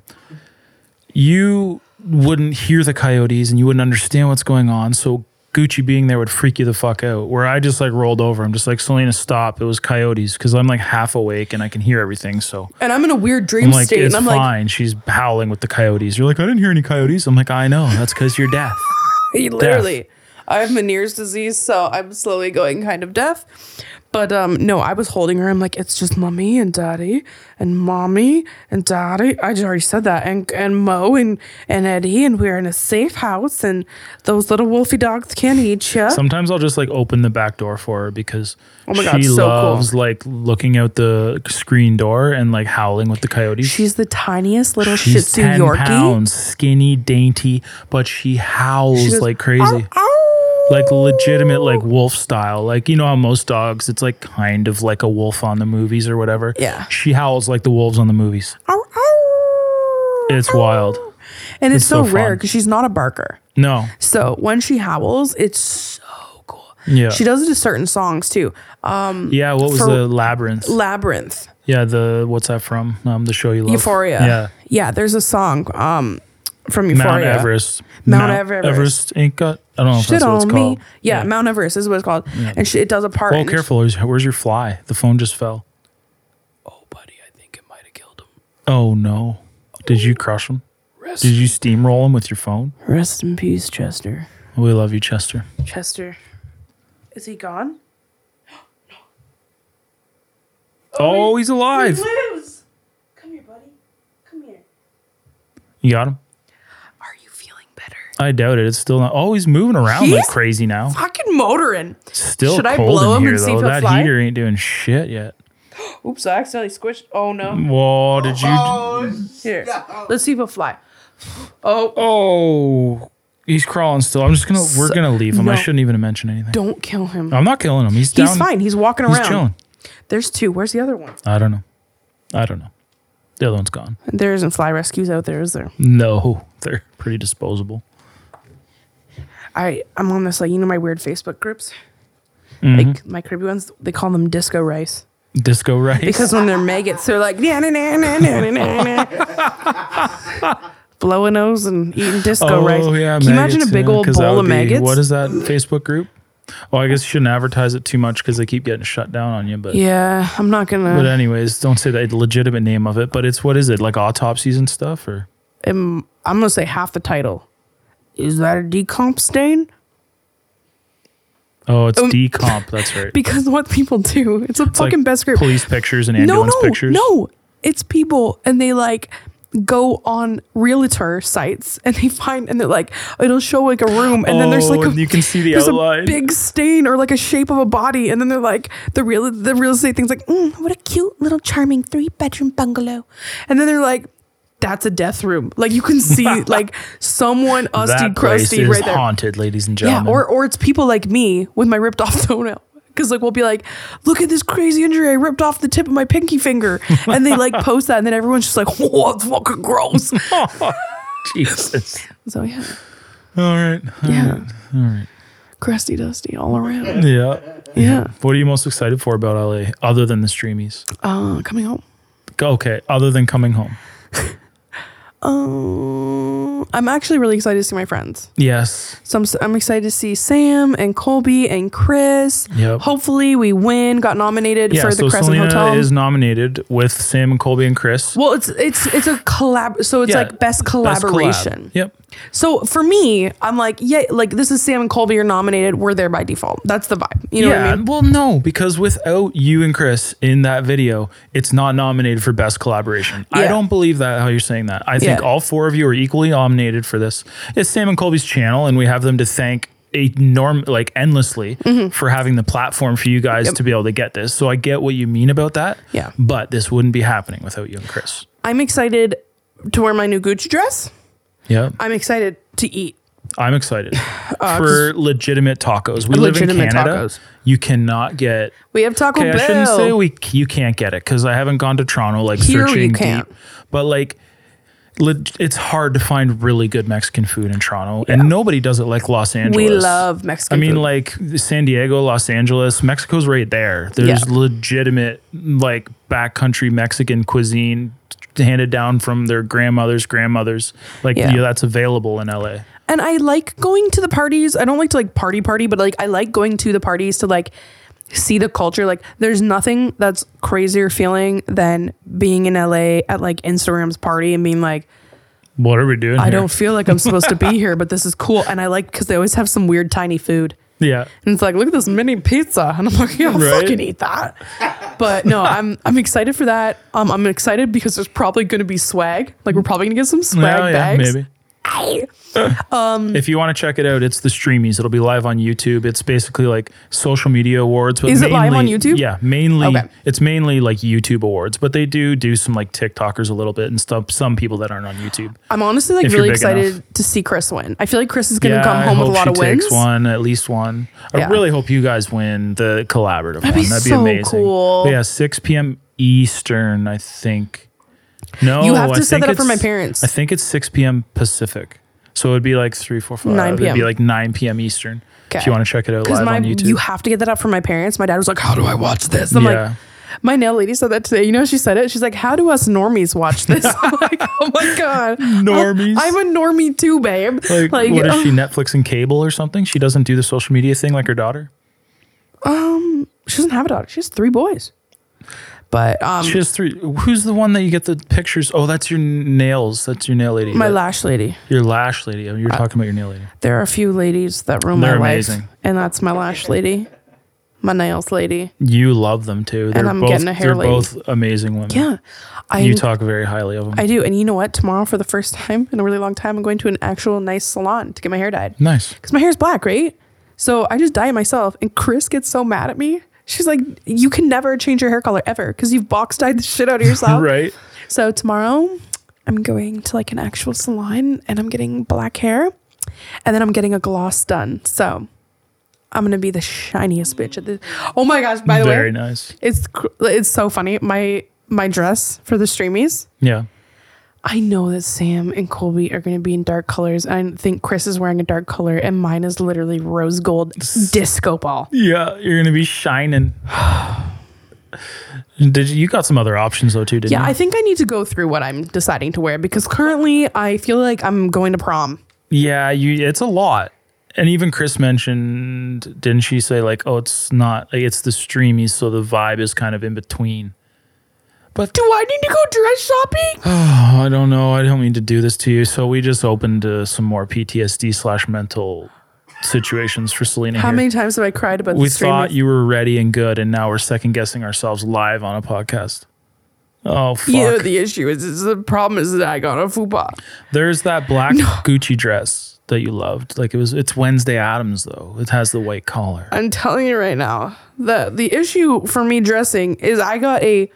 [SPEAKER 6] you wouldn't hear the coyotes and you wouldn't understand what's going on. So Gucci being there would freak you the fuck out. Where I just like rolled over. I'm just like, Selena, stop. It was coyotes because I'm like half awake and I can hear everything. So
[SPEAKER 3] And I'm in a weird dream
[SPEAKER 6] I'm like,
[SPEAKER 3] state.
[SPEAKER 6] it's
[SPEAKER 3] And I'm
[SPEAKER 6] fine.
[SPEAKER 3] like,
[SPEAKER 6] She's howling with the coyotes. You're like, I didn't hear any coyotes. I'm like, I know. That's because you're deaf.
[SPEAKER 3] literally, I have Meniere's disease, so I'm slowly going kind of deaf. But um, no, I was holding her. I'm like, it's just mommy and daddy and mommy and daddy. I just already said that. And and Mo and, and Eddie, and we're in a safe house, and those little wolfy dogs can't eat you.
[SPEAKER 6] Sometimes I'll just like open the back door for her because
[SPEAKER 3] Oh my God,
[SPEAKER 6] she
[SPEAKER 3] so cool.
[SPEAKER 6] loves like looking out the screen door and like howling with the coyotes.
[SPEAKER 3] She's the tiniest little Shih
[SPEAKER 6] She's
[SPEAKER 3] Tzu
[SPEAKER 6] ten
[SPEAKER 3] Yorkie.
[SPEAKER 6] pounds, skinny, dainty, but she howls
[SPEAKER 3] She goes,
[SPEAKER 6] like crazy.
[SPEAKER 3] "Ow, ow."
[SPEAKER 6] Like legitimate, like wolf style. Like, you know how most dogs, it's like kind of like a wolf on the movies or whatever.
[SPEAKER 3] Yeah.
[SPEAKER 6] She howls like the wolves on the movies.
[SPEAKER 3] Ow, ow,
[SPEAKER 6] It's
[SPEAKER 3] ow.
[SPEAKER 6] wild.
[SPEAKER 3] And it's,
[SPEAKER 6] It's
[SPEAKER 3] so,
[SPEAKER 6] so
[SPEAKER 3] rare
[SPEAKER 6] fun.
[SPEAKER 3] because she's not a barker.
[SPEAKER 6] No.
[SPEAKER 3] So when she howls, it's so cool.
[SPEAKER 6] Yeah.
[SPEAKER 3] She does it to certain songs too. Um,
[SPEAKER 6] Yeah. What was
[SPEAKER 3] For-
[SPEAKER 6] the Labyrinth?
[SPEAKER 3] Labyrinth,
[SPEAKER 6] yeah. The, what's that from? Um, the show you love.
[SPEAKER 3] Euphoria.
[SPEAKER 6] Yeah.
[SPEAKER 3] Yeah, there's a song um, from Euphoria.
[SPEAKER 6] Mount Everest.
[SPEAKER 3] Mount Everest.
[SPEAKER 6] Everest ain't got. I don't know if
[SPEAKER 3] Shit
[SPEAKER 6] that's what it's
[SPEAKER 3] on
[SPEAKER 6] called.
[SPEAKER 3] me. Yeah, Mount Everest is what it's called. And she, it does a part.
[SPEAKER 6] Oh,
[SPEAKER 3] and
[SPEAKER 6] careful! Where's, where's your fly? The phone just fell.
[SPEAKER 3] Oh, buddy, I think it might have killed him.
[SPEAKER 6] Oh no! Did you crush him?
[SPEAKER 3] Rest,
[SPEAKER 6] Did you steamroll him with your phone?
[SPEAKER 3] rest in peace, Chester.
[SPEAKER 6] We love you, Chester.
[SPEAKER 3] Chester, is he gone?
[SPEAKER 6] Oh, he's alive!
[SPEAKER 3] lives. Come here, buddy. Come here.
[SPEAKER 6] You got him?
[SPEAKER 3] Are you feeling better?
[SPEAKER 6] I doubt it. It's still not. Oh, he's moving around like
[SPEAKER 3] He's-
[SPEAKER 6] crazy now.
[SPEAKER 3] Fucking motoring.
[SPEAKER 6] Still
[SPEAKER 3] Should I
[SPEAKER 6] cold
[SPEAKER 3] blow
[SPEAKER 6] in
[SPEAKER 3] him
[SPEAKER 6] here
[SPEAKER 3] and see
[SPEAKER 6] though.
[SPEAKER 3] if he'll
[SPEAKER 6] That
[SPEAKER 3] fly?
[SPEAKER 6] heater ain't doing shit yet.
[SPEAKER 3] Oops, I accidentally squished. Oh no.
[SPEAKER 6] Whoa! Did you?
[SPEAKER 7] Oh,
[SPEAKER 3] Here, let's see if he'll fly. Oh,
[SPEAKER 6] Oh, he's crawling still. I'm just gonna. We're
[SPEAKER 3] So-
[SPEAKER 6] gonna leave him. I
[SPEAKER 3] no.
[SPEAKER 6] shouldn't even mention anything.
[SPEAKER 3] don't kill him.
[SPEAKER 6] I'm not killing him. He's down.
[SPEAKER 3] He's fine. He's walking around.
[SPEAKER 6] He's chilling.
[SPEAKER 3] There's two. Where's the other one?
[SPEAKER 6] I don't know. I don't know. The other one's gone.
[SPEAKER 3] There isn't fly rescues out there, is there?
[SPEAKER 6] No, they're pretty disposable.
[SPEAKER 3] I I'm on this, like, you know, my weird Facebook groups,
[SPEAKER 6] Mm-hmm.
[SPEAKER 3] like my creepy ones. They call them disco rice
[SPEAKER 6] Disco rice.
[SPEAKER 3] because when they're maggots, they're like na, na, na, na, na, na, na. blowing nose and eating disco
[SPEAKER 6] oh
[SPEAKER 3] rice.
[SPEAKER 6] yeah,
[SPEAKER 3] Can you imagine a
[SPEAKER 6] maggots,
[SPEAKER 3] big
[SPEAKER 6] yeah,
[SPEAKER 3] old
[SPEAKER 6] 'cause that
[SPEAKER 3] bowl
[SPEAKER 6] would
[SPEAKER 3] of
[SPEAKER 6] be-
[SPEAKER 3] maggots?
[SPEAKER 6] What is that Facebook group? Well, I guess you shouldn't advertise it too much because they keep getting shut down on you. But
[SPEAKER 3] Yeah, I'm not gonna.
[SPEAKER 6] but anyways, don't say the legitimate name of it. But it's what is it like autopsies and stuff or?
[SPEAKER 3] um, I'm gonna say half the title. Is that a decomp stain?
[SPEAKER 6] Oh, it's
[SPEAKER 3] Um,
[SPEAKER 6] decomp. That's right.
[SPEAKER 3] Because what people do, it's a
[SPEAKER 6] It's like
[SPEAKER 3] fucking best group.
[SPEAKER 6] police pictures and
[SPEAKER 3] no,
[SPEAKER 6] ambulance
[SPEAKER 3] no,
[SPEAKER 6] pictures.
[SPEAKER 3] no. It's people, and they like go on realtor sites and they find and they're like it'll show like a room and then there's like
[SPEAKER 6] Oh,
[SPEAKER 3] a,
[SPEAKER 6] and you can see the
[SPEAKER 3] there's
[SPEAKER 6] outline.
[SPEAKER 3] a big stain or like a shape of a body and then they're like the real the real estate thing's like mm, what a cute little charming three bedroom bungalow and then they're like that's a death room. Like you can see like someone usty
[SPEAKER 6] That place
[SPEAKER 3] crusty
[SPEAKER 6] is
[SPEAKER 3] right there.
[SPEAKER 6] haunted, ladies and
[SPEAKER 3] Yeah,
[SPEAKER 6] gentlemen.
[SPEAKER 3] or or it's people like me with my ripped off toenail. Because like we'll be like, look at this crazy injury. I ripped off the tip of my pinky finger. And they like post that and then everyone's just like, whoa, it's fucking gross.
[SPEAKER 6] Jesus.
[SPEAKER 3] So yeah.
[SPEAKER 6] All right. All
[SPEAKER 3] Yeah.
[SPEAKER 6] right. All right.
[SPEAKER 3] Crusty dusty all around.
[SPEAKER 6] Yeah.
[SPEAKER 3] Yeah.
[SPEAKER 6] What are you most excited for about L A other than the streamies?
[SPEAKER 3] Uh coming home.
[SPEAKER 6] Okay. Other than coming home.
[SPEAKER 3] Um, I'm actually really excited to see my friends.
[SPEAKER 6] Yes.
[SPEAKER 3] So I'm, I'm excited to see Sam and Colby and Chris.
[SPEAKER 6] Yep.
[SPEAKER 3] Hopefully we win. Got nominated
[SPEAKER 6] Yeah.
[SPEAKER 3] for the
[SPEAKER 6] So
[SPEAKER 3] Crescent
[SPEAKER 6] Selena
[SPEAKER 3] Hotel.
[SPEAKER 6] is nominated with Sam and Colby and Chris.
[SPEAKER 3] well, it's it's it's a collab. So it's
[SPEAKER 6] Yeah,
[SPEAKER 3] like best
[SPEAKER 6] Best collab.
[SPEAKER 3] collaboration.
[SPEAKER 6] Yep.
[SPEAKER 3] So for me, I'm like, yeah, like this is Sam and Colby are nominated. We're there by default. That's the vibe. You know
[SPEAKER 6] yeah.
[SPEAKER 3] what I mean?
[SPEAKER 6] Well, no, because without you and Chris in that video, it's not nominated for best collaboration. I
[SPEAKER 3] Yeah.
[SPEAKER 6] don't believe that how you're saying that. I think
[SPEAKER 3] Yeah.
[SPEAKER 6] all four of you are equally nominated for this. It's Sam and Colby's channel, and we have them to thank a norm like endlessly for having the platform for you guys
[SPEAKER 3] Mm-hmm. Yep.
[SPEAKER 6] to be able to get this. So I get what you mean about that.
[SPEAKER 3] Yeah.
[SPEAKER 6] But this wouldn't be happening without you and Chris.
[SPEAKER 3] I'm excited to wear my new Gucci dress.
[SPEAKER 6] Yeah.
[SPEAKER 3] I'm excited to eat.
[SPEAKER 6] I'm excited for legitimate tacos. We live in
[SPEAKER 3] Legitimate
[SPEAKER 6] Canada.
[SPEAKER 3] tacos.
[SPEAKER 6] You cannot get.
[SPEAKER 3] We have Taco
[SPEAKER 6] Okay,
[SPEAKER 3] Bell.
[SPEAKER 6] I shouldn't say we. You can't get it because I haven't gone to Toronto like
[SPEAKER 3] Here
[SPEAKER 6] searching
[SPEAKER 3] you can't.
[SPEAKER 6] deep. But like, leg- it's hard to find really good Mexican food in Toronto, and nobody does it like Los Angeles.
[SPEAKER 3] We love Mexican
[SPEAKER 6] I mean,
[SPEAKER 3] food.
[SPEAKER 6] like San Diego, Los Angeles, Mexico's right there. There's
[SPEAKER 3] Yeah.
[SPEAKER 6] legitimate like backcountry Mexican cuisine handed down from their grandmothers, grandmothers. Like
[SPEAKER 3] Yeah.
[SPEAKER 6] yeah, that's available in L A.
[SPEAKER 3] And I like going to the parties. I don't like to like party party, but like I like going to the parties to like see the culture. Like there's nothing that's crazier feeling than being in L A at like Instagram's party and being like,
[SPEAKER 6] What are we doing?
[SPEAKER 3] I
[SPEAKER 6] here?
[SPEAKER 3] don't feel like I'm supposed to be here, but this is cool. And I like because they always have some weird tiny food.
[SPEAKER 6] Yeah.
[SPEAKER 3] And it's like, look at this mini pizza. And I'm like, yeah, I'll
[SPEAKER 6] Right?
[SPEAKER 3] fucking eat that. But no, I'm I'm excited for that. Um, I'm excited because there's probably going to be swag. Like we're probably going to get some swag
[SPEAKER 6] Oh, yeah,
[SPEAKER 3] bags.
[SPEAKER 6] maybe. if you want to check it out, it's the Streamies. It'll be live on YouTube. It's basically like social media awards. But
[SPEAKER 3] Is it live on
[SPEAKER 6] mainly-
[SPEAKER 3] YouTube?
[SPEAKER 6] Yeah, mainly.
[SPEAKER 3] Okay.
[SPEAKER 6] It's mainly like YouTube awards, but they do do some like TikTokers a little bit and stuff. Some people that aren't on YouTube.
[SPEAKER 3] I'm honestly like
[SPEAKER 6] If you're
[SPEAKER 3] really
[SPEAKER 6] big
[SPEAKER 3] excited
[SPEAKER 6] enough.
[SPEAKER 3] to see Chris win. I feel like Chris is going to
[SPEAKER 6] yeah,
[SPEAKER 3] come
[SPEAKER 6] I
[SPEAKER 3] home with a
[SPEAKER 6] hope
[SPEAKER 3] lot
[SPEAKER 6] she
[SPEAKER 3] of wins.
[SPEAKER 6] takes one, at least one. I
[SPEAKER 3] Yeah.
[SPEAKER 6] really hope you guys win the collaborative
[SPEAKER 3] That'd
[SPEAKER 6] one.
[SPEAKER 3] be
[SPEAKER 6] That'd be
[SPEAKER 3] so
[SPEAKER 6] amazing.
[SPEAKER 3] cool.
[SPEAKER 6] But yeah, six p.m. Eastern, I think. No,
[SPEAKER 3] You have to
[SPEAKER 6] I
[SPEAKER 3] set
[SPEAKER 6] think
[SPEAKER 3] that up for
[SPEAKER 6] it's-
[SPEAKER 3] my parents.
[SPEAKER 6] I think it's six p.m. Pacific. So it would be like three, four, five.
[SPEAKER 3] nine
[SPEAKER 6] It'd
[SPEAKER 3] p.m.
[SPEAKER 6] be like nine p.m. Eastern. If
[SPEAKER 3] Okay.
[SPEAKER 6] you want to check it out
[SPEAKER 3] Because
[SPEAKER 6] live
[SPEAKER 3] my
[SPEAKER 6] on YouTube.
[SPEAKER 3] you have to get that up for my parents. My dad was like, "How do I watch this?" I'm
[SPEAKER 6] yeah.
[SPEAKER 3] like, my nail lady said that today. You know, she said it. She's like, "How do us normies watch this?" I'm like, "Oh my god,
[SPEAKER 6] Normies?
[SPEAKER 3] I'm a normie too, babe."
[SPEAKER 6] like,
[SPEAKER 3] Like,
[SPEAKER 6] what is
[SPEAKER 3] uh,
[SPEAKER 6] she, Netflix and cable or something? She doesn't do the social media thing like her daughter?
[SPEAKER 3] um, she doesn't have a daughter. She has three boys. But um,
[SPEAKER 6] She has three. Who's the one that you get the pictures? Oh, that's your nails. That's your nail lady.
[SPEAKER 3] my
[SPEAKER 6] That-
[SPEAKER 3] lash lady.
[SPEAKER 6] Your lash lady. Oh, you're talking about your nail lady.
[SPEAKER 3] There are a few ladies that ruin
[SPEAKER 6] They're
[SPEAKER 3] my
[SPEAKER 6] amazing.
[SPEAKER 3] life, and that's my lash lady, my nails lady.
[SPEAKER 6] You love them too. They're
[SPEAKER 3] I'm
[SPEAKER 6] both,
[SPEAKER 3] getting a hair
[SPEAKER 6] they're
[SPEAKER 3] lady.
[SPEAKER 6] both amazing women.
[SPEAKER 3] Yeah, I
[SPEAKER 6] You talk very highly of them.
[SPEAKER 3] I do. And you know what? Tomorrow, for the first time in a really long time, I'm going to an actual nice salon to get my hair dyed.
[SPEAKER 6] nice.
[SPEAKER 3] Because my hair's black, right? So I just dye it myself. And Chris gets so mad at me. She's like, you can never change your hair color ever because you've box dyed the shit out of yourself.
[SPEAKER 6] Right.
[SPEAKER 3] So tomorrow, I'm going to like an actual salon and I'm getting black hair. And then I'm getting a gloss done. So I'm going to be the shiniest bitch at this. Oh my gosh, by the
[SPEAKER 6] Very
[SPEAKER 3] way.
[SPEAKER 6] nice.
[SPEAKER 3] It's cr- it's so funny. My my dress for the streamies.
[SPEAKER 6] Yeah.
[SPEAKER 3] I know that Sam and Colby are going to be in dark colors. And I think Chris is wearing a dark color, and mine is literally rose gold disco ball.
[SPEAKER 6] Yeah. You're going to be shining. Did you, you got some other options though too, didn't
[SPEAKER 3] Yeah,
[SPEAKER 6] you?
[SPEAKER 3] I think I need to go through what I'm deciding to wear because currently I feel like I'm going to prom.
[SPEAKER 6] Yeah, you. It's a lot. And even Chris mentioned, didn't she say like, oh, it's not, like, it's the streamies, so the vibe is kind of in between. But
[SPEAKER 3] Do I need to go dress shopping?
[SPEAKER 6] oh, I don't know. I don't mean to do this to you. So we just opened uh, some more P T S D slash mental situations for Selena
[SPEAKER 3] How
[SPEAKER 6] here.
[SPEAKER 3] many times have I cried about
[SPEAKER 6] we
[SPEAKER 3] the
[SPEAKER 6] thought
[SPEAKER 3] streamies?
[SPEAKER 6] you were ready and good, and now we're second guessing ourselves live on a podcast. Oh, fuck.
[SPEAKER 3] You know, the issue is, is the problem is that I got a fupa.
[SPEAKER 6] There's that black Gucci dress that you loved. Like it was, it's Wednesday Addams though. It has the white collar.
[SPEAKER 3] I'm telling you right now, the the issue for me dressing is I got a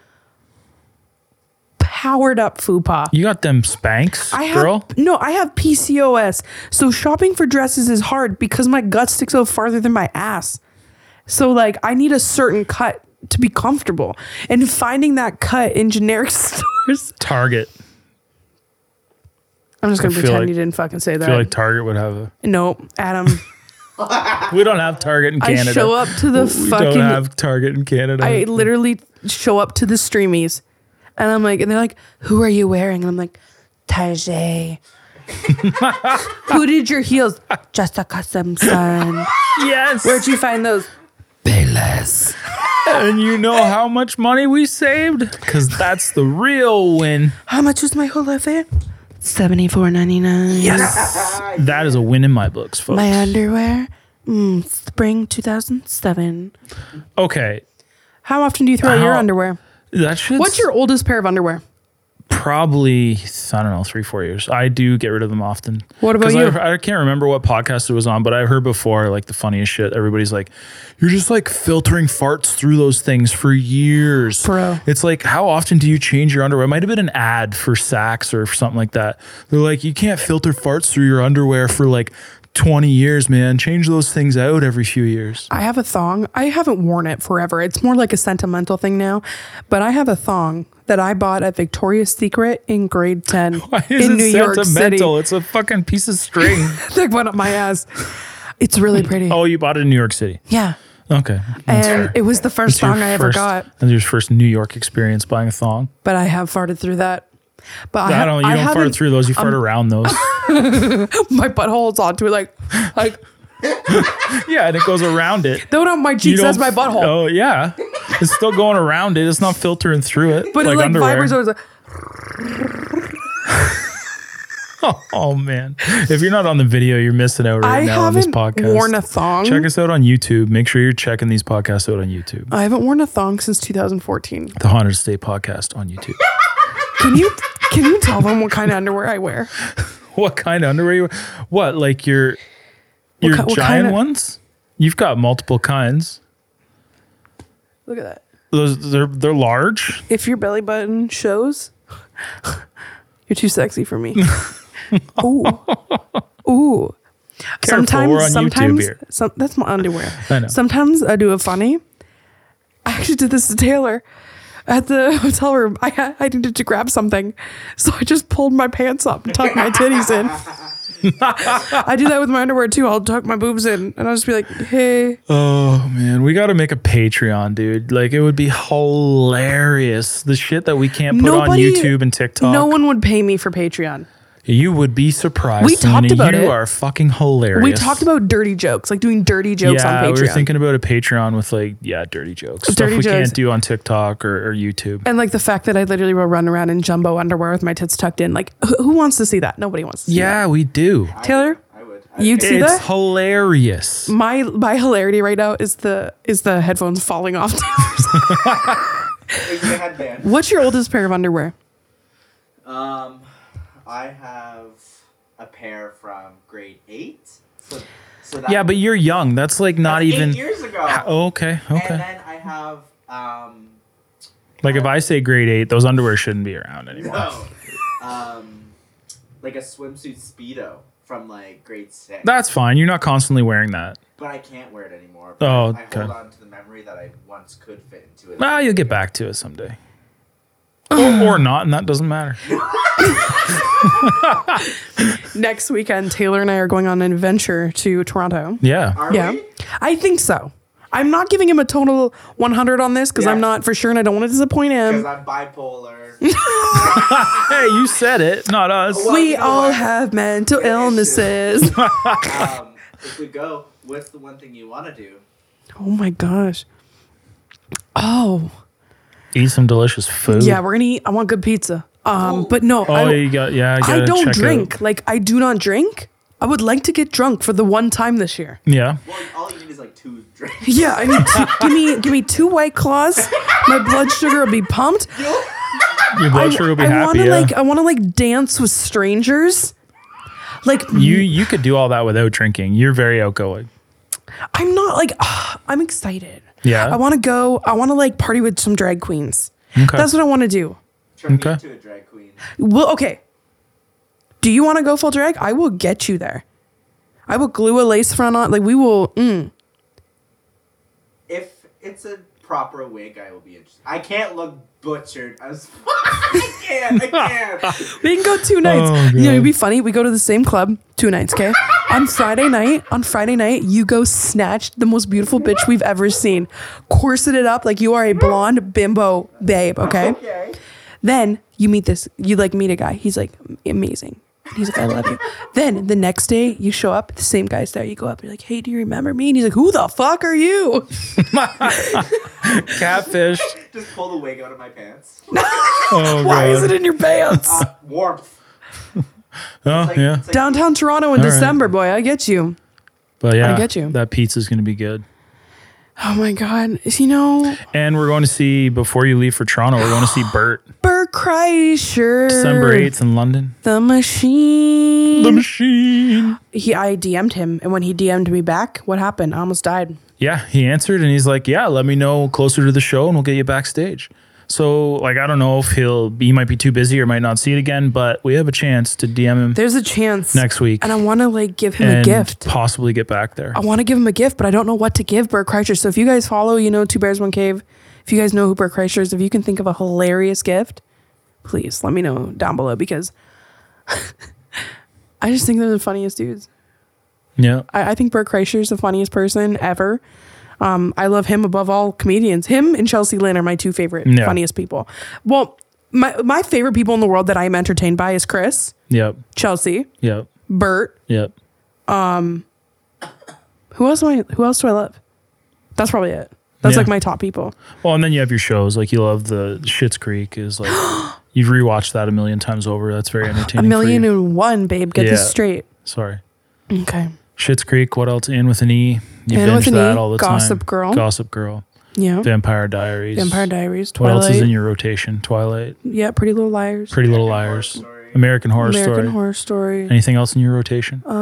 [SPEAKER 3] powered up fupa.
[SPEAKER 6] You got them Spanx,
[SPEAKER 3] I have,
[SPEAKER 6] girl?
[SPEAKER 3] No, I have P C O S. So shopping for dresses is hard because my gut sticks out farther than my ass. So like I need a certain cut to be comfortable. And finding that cut in generic stores.
[SPEAKER 6] Target.
[SPEAKER 3] I'm just going to
[SPEAKER 6] I feel
[SPEAKER 3] pretend
[SPEAKER 6] like-
[SPEAKER 3] you didn't fucking say
[SPEAKER 6] I
[SPEAKER 3] that.
[SPEAKER 6] feel like Target would have a.
[SPEAKER 3] No, Adam.
[SPEAKER 6] We don't have Target in
[SPEAKER 3] I
[SPEAKER 6] Canada.
[SPEAKER 3] show up to the
[SPEAKER 6] we
[SPEAKER 3] fucking.
[SPEAKER 6] don't have Target in Canada.
[SPEAKER 3] I literally show up to the streamies, and I'm like, and they're like, "Who are you wearing?" And I'm like, Target. Who did your heels? Just a custom, son.
[SPEAKER 6] Yes.
[SPEAKER 3] Where'd you find those?
[SPEAKER 4] Payless.
[SPEAKER 6] And you know how much money we saved? Because that's the real win.
[SPEAKER 3] How much was my whole outfit? seventy-four ninety-nine.
[SPEAKER 6] Yes. That is a win in my books, folks.
[SPEAKER 3] My underwear. Mm, spring two thousand seven.
[SPEAKER 6] Okay.
[SPEAKER 3] How often do you throw out your
[SPEAKER 6] How-
[SPEAKER 3] underwear?
[SPEAKER 6] That shit's
[SPEAKER 3] What's your oldest pair of underwear?
[SPEAKER 6] probably, I don't know, three, four years. I do get rid of them often.
[SPEAKER 3] What about
[SPEAKER 6] 'Cause
[SPEAKER 3] you?
[SPEAKER 6] I, I can't remember what podcast it was on, but I've heard before, like the funniest shit. Everybody's like, you're just like filtering farts through those things for years.
[SPEAKER 3] Bro.
[SPEAKER 6] It's like, how often do you change your underwear? It might have been an ad for Saks or something like that. They're like, you can't filter farts through your underwear for like twenty years, man. Change those things out every few years.
[SPEAKER 3] I have a thong. I haven't worn it forever. It's more like a sentimental thing now. But I have a thong that I bought at Victoria's Secret in grade ten
[SPEAKER 6] Why is
[SPEAKER 3] in
[SPEAKER 6] it
[SPEAKER 3] New York City.
[SPEAKER 6] sentimental? It's a fucking piece of string.
[SPEAKER 3] They went up my ass. It's really pretty.
[SPEAKER 6] Oh, you bought it in New York City.
[SPEAKER 3] Yeah.
[SPEAKER 6] Okay. That's
[SPEAKER 3] And
[SPEAKER 6] fair.
[SPEAKER 3] it was the first
[SPEAKER 6] It's your
[SPEAKER 3] thong I ever
[SPEAKER 6] first-
[SPEAKER 3] got.
[SPEAKER 6] That's your first New York experience buying a thong.
[SPEAKER 3] But I have farted through that. But I,
[SPEAKER 6] I
[SPEAKER 3] ha-
[SPEAKER 6] don't. You
[SPEAKER 3] I
[SPEAKER 6] don't fart
[SPEAKER 3] haven't-
[SPEAKER 6] through those. You fart around those.
[SPEAKER 3] My butt holds onto it like, like
[SPEAKER 6] Yeah, and it goes around it.
[SPEAKER 3] no, no, my
[SPEAKER 6] You
[SPEAKER 3] cheeks. That's my
[SPEAKER 6] don't-
[SPEAKER 3] butthole.
[SPEAKER 6] Oh yeah, it's still going around it. It's not filtering through it.
[SPEAKER 3] but
[SPEAKER 6] like
[SPEAKER 3] it like
[SPEAKER 6] underwear.
[SPEAKER 3] vibers. Always like,
[SPEAKER 6] Oh, oh, man, if you're not on the video, you're missing out right
[SPEAKER 3] I
[SPEAKER 6] now on this
[SPEAKER 3] haven't
[SPEAKER 6] podcast.
[SPEAKER 3] worn a thong.
[SPEAKER 6] Check us out on YouTube. Make sure you're checking these podcasts out on YouTube.
[SPEAKER 3] I haven't worn a thong since two thousand fourteen.
[SPEAKER 6] The Haunted Estate podcast on YouTube.
[SPEAKER 3] Can you can you tell them what kind of underwear I wear?
[SPEAKER 6] What kind of underwear? You, what like your your
[SPEAKER 3] ki- what
[SPEAKER 6] giant
[SPEAKER 3] kind of-
[SPEAKER 6] ones? You've got multiple kinds.
[SPEAKER 3] Look at that.
[SPEAKER 6] Those they're they're large.
[SPEAKER 3] If your belly button shows, you're too sexy for me. Ooh, ooh.
[SPEAKER 6] Careful, we're on YouTube
[SPEAKER 3] sometimes,
[SPEAKER 6] here.
[SPEAKER 3] some, that's my underwear.
[SPEAKER 6] I know.
[SPEAKER 3] Sometimes I do it funny. I actually did this to Taylor at the hotel room. I had, I needed to grab something, so I just pulled my pants up and tucked my titties in. I do that with my underwear too. I'll tuck my boobs in, and I'll just be like, "Hey."
[SPEAKER 6] Oh man, we got to make a Patreon, dude. Like it would be hilarious. The shit that we can't put
[SPEAKER 3] Nobody-
[SPEAKER 6] on YouTube and TikTok.
[SPEAKER 3] No one would pay me for Patreon.
[SPEAKER 6] You would be surprised.
[SPEAKER 3] We talked
[SPEAKER 6] Selena.
[SPEAKER 3] about
[SPEAKER 6] you
[SPEAKER 3] it.
[SPEAKER 6] are fucking hilarious.
[SPEAKER 3] We talked about dirty jokes, like doing dirty jokes
[SPEAKER 6] yeah,
[SPEAKER 3] on Patreon.
[SPEAKER 6] we were thinking about a Patreon with like, yeah, dirty jokes.
[SPEAKER 3] Dirty
[SPEAKER 6] Stuff we
[SPEAKER 3] jokes.
[SPEAKER 6] can't do on TikTok or, or YouTube.
[SPEAKER 3] And like the fact that I literally will run around in jumbo underwear with my tits tucked in. Like, who, who wants to see that? Nobody wants to see
[SPEAKER 6] Yeah, we do.
[SPEAKER 3] that. Taylor,
[SPEAKER 7] I would. I
[SPEAKER 3] you'd
[SPEAKER 7] would.
[SPEAKER 3] see
[SPEAKER 6] It's
[SPEAKER 3] that?
[SPEAKER 6] hilarious.
[SPEAKER 3] My my hilarity right now is the is the headphones falling off.
[SPEAKER 7] It's the headband.
[SPEAKER 3] What's your oldest pair of underwear?
[SPEAKER 7] Um, I have a pair from grade eight. So, so that
[SPEAKER 6] Yeah, but you're young. That's like not
[SPEAKER 7] that's
[SPEAKER 6] even.
[SPEAKER 7] eight years ago.
[SPEAKER 6] Ha- oh, okay,
[SPEAKER 7] And
[SPEAKER 6] okay.
[SPEAKER 7] then I have um,
[SPEAKER 6] Like if I say grade eight, those underwear shouldn't be around anymore.
[SPEAKER 7] no, um, like a swimsuit speedo from like grade six.
[SPEAKER 6] That's fine. You're not constantly wearing that.
[SPEAKER 7] But I can't wear it anymore.
[SPEAKER 6] Oh,
[SPEAKER 7] I
[SPEAKER 6] okay.
[SPEAKER 7] hold on to the memory that I once could fit into it.
[SPEAKER 6] Well, you'll get back to it someday. or, or not, and that doesn't matter.
[SPEAKER 3] Next weekend, Taylor and I are going on an adventure to Toronto.
[SPEAKER 6] Yeah.
[SPEAKER 7] Are
[SPEAKER 3] Yeah,
[SPEAKER 7] we?
[SPEAKER 3] I think so. I'm not giving him a total one hundred on this because
[SPEAKER 7] Yeah.
[SPEAKER 3] I'm not for sure and I don't want to disappoint
[SPEAKER 7] Because
[SPEAKER 3] him.
[SPEAKER 7] I'm bipolar.
[SPEAKER 6] Hey, you said it, not us.
[SPEAKER 7] Well,
[SPEAKER 3] We
[SPEAKER 7] you know
[SPEAKER 3] all
[SPEAKER 7] what?
[SPEAKER 3] have mental illnesses.
[SPEAKER 7] um, if we go, what's the one thing you want to do?
[SPEAKER 3] Oh my gosh. Oh.
[SPEAKER 6] Eat some delicious food.
[SPEAKER 3] Yeah, we're gonna eat. I want good pizza. Um, but no,
[SPEAKER 6] Oh,
[SPEAKER 3] I,
[SPEAKER 6] you got yeah. I,
[SPEAKER 3] I
[SPEAKER 6] gotta
[SPEAKER 3] don't
[SPEAKER 6] check
[SPEAKER 3] drink.
[SPEAKER 6] out-
[SPEAKER 3] Like I do not drink. I would like to get drunk for the one time this year.
[SPEAKER 6] Yeah.
[SPEAKER 7] Well, all you need is like two drinks.
[SPEAKER 3] Yeah, I need two, give me give me two White Claws. My blood sugar will be pumped.
[SPEAKER 6] Your blood sugar will be
[SPEAKER 3] I
[SPEAKER 6] happy.
[SPEAKER 3] wanna
[SPEAKER 6] Yeah.
[SPEAKER 3] like I wanna like dance with strangers. Like
[SPEAKER 6] you you could do all that without drinking. You're very outgoing.
[SPEAKER 3] I'm not like ah, I'm excited.
[SPEAKER 6] Yeah.
[SPEAKER 3] I wanna go, I wanna like party with some drag queens.
[SPEAKER 6] Okay.
[SPEAKER 3] That's what I wanna do.
[SPEAKER 7] Turn
[SPEAKER 6] Okay.
[SPEAKER 7] me into a drag queen.
[SPEAKER 3] Well, okay. Do you wanna go full drag? I will get you there. I will glue a lace front on. Like we will mm.
[SPEAKER 7] If it's a proper wig, I will be interested. I can't look butchered as I can't. I can't.
[SPEAKER 3] We can go two nights.
[SPEAKER 6] Oh,
[SPEAKER 3] you know, it'd
[SPEAKER 6] God.
[SPEAKER 3] be funny. We go to the same club two nights, okay? On Friday night, on Friday night, you go snatch the most beautiful bitch we've ever seen. Corset it up like you are a blonde bimbo babe, okay?
[SPEAKER 7] Okay.
[SPEAKER 3] Then you meet this, you like meet a guy. He's like amazing. He's like, I love you. Then the next day you show up, the same guy's there. You go up, you're like, hey, do you remember me? And he's like, who the fuck are you?
[SPEAKER 6] Catfish.
[SPEAKER 7] Just pull the wig out of my pants.
[SPEAKER 6] Oh,
[SPEAKER 3] Why is
[SPEAKER 6] God.
[SPEAKER 3] it in your pants?
[SPEAKER 7] Uh, warmth.
[SPEAKER 6] Oh,
[SPEAKER 7] Like,
[SPEAKER 6] yeah.
[SPEAKER 7] it's like-
[SPEAKER 3] Downtown Toronto in
[SPEAKER 6] All right.
[SPEAKER 3] December, boy. I get you.
[SPEAKER 6] But yeah,
[SPEAKER 3] I get you.
[SPEAKER 6] that pizza's going to be good.
[SPEAKER 3] Oh my God. You know,
[SPEAKER 6] And we're going to see, before you leave for Toronto, we're going to see Bert
[SPEAKER 3] Bert Kreischer.
[SPEAKER 6] December eighth in London.
[SPEAKER 3] The machine.
[SPEAKER 6] The machine.
[SPEAKER 3] He, I D M'd him, and when he D M'd me back, what happened? I almost died.
[SPEAKER 6] Yeah, he answered and he's like, yeah, let me know closer to the show and we'll get you backstage. So, like, I don't know if he'll, he might be too busy or might not see it again, but we have a chance to D M him
[SPEAKER 3] There's a chance
[SPEAKER 6] next week
[SPEAKER 3] and I want to like give him
[SPEAKER 6] and
[SPEAKER 3] a gift.
[SPEAKER 6] possibly get back there.
[SPEAKER 3] I want to give him a gift, but I don't know what to give Bert Kreischer. So if you guys follow, you know, Two Bears One Cave, if you guys know who Bert Kreischer is, if you can think of a hilarious gift, please let me know down below because I just think they're the funniest dudes.
[SPEAKER 6] Yeah.
[SPEAKER 3] I, I think Bert Kreischer is the funniest person ever. Um, I love him above all comedians. Him and Chelsea Lynn are my two favorite
[SPEAKER 6] Yeah.
[SPEAKER 3] funniest people. Well, my my favorite people in the world that I am entertained by is Chris,
[SPEAKER 6] Yep.
[SPEAKER 3] Chelsea,
[SPEAKER 6] Yep.
[SPEAKER 3] Bert.
[SPEAKER 6] Yep.
[SPEAKER 3] Who else do I who else do I love? That's probably it. That's
[SPEAKER 6] Yeah.
[SPEAKER 3] like my top people.
[SPEAKER 6] Well, and then you have your shows. Like, you love the Schitt's Creek is like, you've rewatched that a million times over. That's very
[SPEAKER 3] A
[SPEAKER 6] entertaining.
[SPEAKER 3] million
[SPEAKER 6] for you.
[SPEAKER 3] and one, babe. Get
[SPEAKER 6] Yeah.
[SPEAKER 3] this straight.
[SPEAKER 6] Sorry.
[SPEAKER 3] Okay.
[SPEAKER 6] Schitt's Creek. What else? In with an E. You
[SPEAKER 3] In
[SPEAKER 6] binge
[SPEAKER 3] with an
[SPEAKER 6] that
[SPEAKER 3] E,
[SPEAKER 6] all the
[SPEAKER 3] Gossip
[SPEAKER 6] time.
[SPEAKER 3] Girl.
[SPEAKER 6] Gossip Girl.
[SPEAKER 3] Yeah.
[SPEAKER 6] Vampire Diaries.
[SPEAKER 3] Vampire Diaries.
[SPEAKER 6] What
[SPEAKER 3] Twilight.
[SPEAKER 6] else is in your rotation? Twilight.
[SPEAKER 3] Yeah. Pretty Little Liars.
[SPEAKER 6] Pretty Little Liars.
[SPEAKER 7] Story.
[SPEAKER 6] American Horror
[SPEAKER 3] American
[SPEAKER 6] Story.
[SPEAKER 3] Horror Story.
[SPEAKER 6] Anything else in your rotation?
[SPEAKER 3] Uh,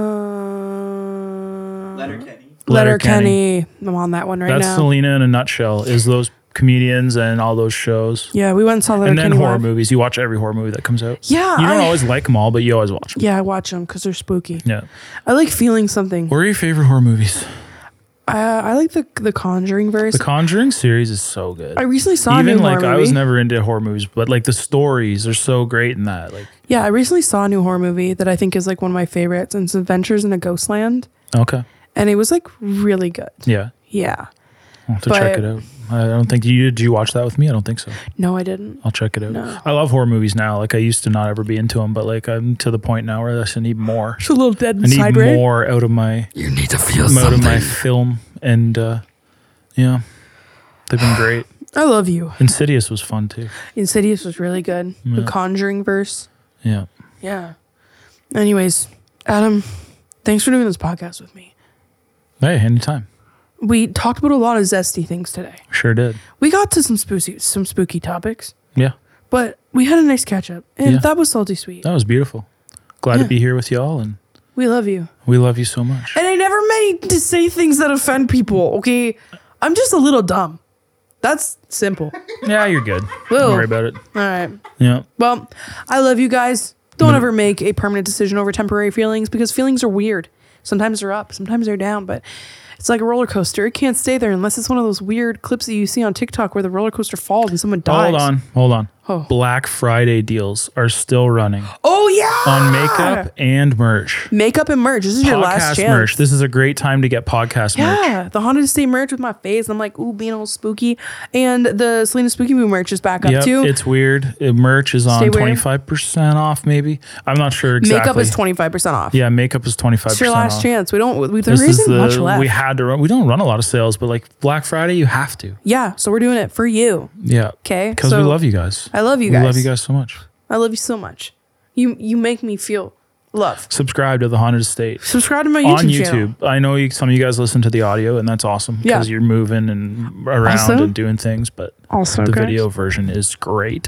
[SPEAKER 7] Letterkenny.
[SPEAKER 3] Letterkenny. I'm on that one right
[SPEAKER 6] That's
[SPEAKER 3] now.
[SPEAKER 6] Selena in a nutshell. Is those comedians and all those shows.
[SPEAKER 3] Yeah, we went and saw
[SPEAKER 6] And
[SPEAKER 3] Letterkenny
[SPEAKER 6] then horror
[SPEAKER 3] live.
[SPEAKER 6] movies. You watch every horror movie that comes out.
[SPEAKER 3] Yeah,
[SPEAKER 6] You don't
[SPEAKER 3] I-
[SPEAKER 6] always like them all, but you always watch them.
[SPEAKER 3] Yeah, I watch them because they're spooky.
[SPEAKER 6] Yeah.
[SPEAKER 3] I like feeling something.
[SPEAKER 6] What are your favorite horror movies?
[SPEAKER 3] Uh, I like the the Conjuring verse.
[SPEAKER 6] The Conjuring series is so good.
[SPEAKER 3] I recently saw a
[SPEAKER 6] Even
[SPEAKER 3] new
[SPEAKER 6] like
[SPEAKER 3] horror
[SPEAKER 6] I was
[SPEAKER 3] movie.
[SPEAKER 6] never into horror movies, but like the stories are so great in that. Like,
[SPEAKER 3] Yeah, I recently saw a new horror movie that I think is like one of my favorites, and it's Adventures in a Ghostland,
[SPEAKER 6] okay,
[SPEAKER 3] and it was like really good.
[SPEAKER 6] yeah,
[SPEAKER 3] Yeah.
[SPEAKER 6] I'll have to check
[SPEAKER 3] But-
[SPEAKER 6] it out. I don't think you did. You watch that with me? I don't think so.
[SPEAKER 3] No, I didn't.
[SPEAKER 6] I'll check it out.
[SPEAKER 3] No.
[SPEAKER 6] I love horror movies now. Like I used to not ever be into them, but like I'm to the point now where I just need more.
[SPEAKER 3] It's a little dead
[SPEAKER 6] I
[SPEAKER 3] inside,
[SPEAKER 6] need
[SPEAKER 3] right?
[SPEAKER 6] more out of my
[SPEAKER 4] You need to feel
[SPEAKER 6] out of my
[SPEAKER 4] something.
[SPEAKER 6] film, and uh, yeah, they've been great.
[SPEAKER 3] I love you.
[SPEAKER 6] Insidious was fun too.
[SPEAKER 3] Insidious was really good. The
[SPEAKER 6] Yeah.
[SPEAKER 3] Conjuring verse.
[SPEAKER 6] Yeah.
[SPEAKER 3] Yeah. Anyways, Adam, thanks for doing this podcast with me.
[SPEAKER 6] Hey, anytime.
[SPEAKER 3] We talked about a lot of zesty things today.
[SPEAKER 6] Sure did.
[SPEAKER 3] We got to some spooky, some spooky topics,
[SPEAKER 6] Yeah,
[SPEAKER 3] but we had a nice catch up, and
[SPEAKER 6] Yeah.
[SPEAKER 3] that was salty sweet.
[SPEAKER 6] that was beautiful. Glad
[SPEAKER 3] Yeah.
[SPEAKER 6] to be here with y'all, and
[SPEAKER 3] We love you.
[SPEAKER 6] we love you so much.
[SPEAKER 3] And I never meant to say things that offend people. Okay, I'm just a little dumb. That's simple.
[SPEAKER 6] Yeah, you're good.
[SPEAKER 3] Whoa.
[SPEAKER 6] Don't worry about it.
[SPEAKER 3] All right.
[SPEAKER 6] Yeah.
[SPEAKER 3] Well, I love you guys. Don't
[SPEAKER 6] Mm.
[SPEAKER 3] ever make a permanent decision over temporary feelings because feelings are weird. Sometimes they're up, sometimes they're down, but it's like a roller coaster. It can't stay there unless it's one of those weird clips that you see on TikTok where the roller coaster falls and someone dies.
[SPEAKER 6] Hold on. Hold on.
[SPEAKER 3] Oh.
[SPEAKER 6] Black Friday deals are still running
[SPEAKER 3] Oh yeah.
[SPEAKER 6] on makeup and merch.
[SPEAKER 3] Makeup and merch. This is your last
[SPEAKER 6] Podcast
[SPEAKER 3] chance.
[SPEAKER 6] merch. This is a great time to get podcast merch.
[SPEAKER 3] Yeah, the Haunted Estate merch with my face. I'm like, ooh, being all spooky. And the Selena Spooky Boo merch is back up
[SPEAKER 6] Yep,
[SPEAKER 3] too.
[SPEAKER 6] it's weird. Uh, Merch is
[SPEAKER 3] Stay
[SPEAKER 6] on
[SPEAKER 3] weird.
[SPEAKER 6] twenty-five percent off, maybe. I'm not sure exactly.
[SPEAKER 3] Makeup is twenty-five percent off.
[SPEAKER 6] Yeah, makeup is twenty-five
[SPEAKER 3] It's
[SPEAKER 6] percent
[SPEAKER 3] your last
[SPEAKER 6] off.
[SPEAKER 3] chance. We don't, we, there
[SPEAKER 6] This is
[SPEAKER 3] isn't
[SPEAKER 6] the,
[SPEAKER 3] much left.
[SPEAKER 6] we had to run. We don't run a lot of sales, but like Black Friday, you have to.
[SPEAKER 3] yeah, so we're doing it for you.
[SPEAKER 6] Yeah.
[SPEAKER 3] Okay.
[SPEAKER 6] Because
[SPEAKER 3] So
[SPEAKER 6] we love you guys.
[SPEAKER 3] I love you
[SPEAKER 6] We
[SPEAKER 3] guys.
[SPEAKER 6] love you guys so much.
[SPEAKER 3] I love you so much. You you make me feel love.
[SPEAKER 6] Subscribe to the Haunted Estate.
[SPEAKER 3] Subscribe to my YouTube,
[SPEAKER 6] on
[SPEAKER 3] channel.
[SPEAKER 6] YouTube. I know you, some of you guys listen to the audio, and that's awesome
[SPEAKER 3] Yeah.
[SPEAKER 6] because you're moving and around
[SPEAKER 3] Also-
[SPEAKER 6] and doing things. But
[SPEAKER 3] Also,
[SPEAKER 6] the
[SPEAKER 3] guys,
[SPEAKER 6] video version is great.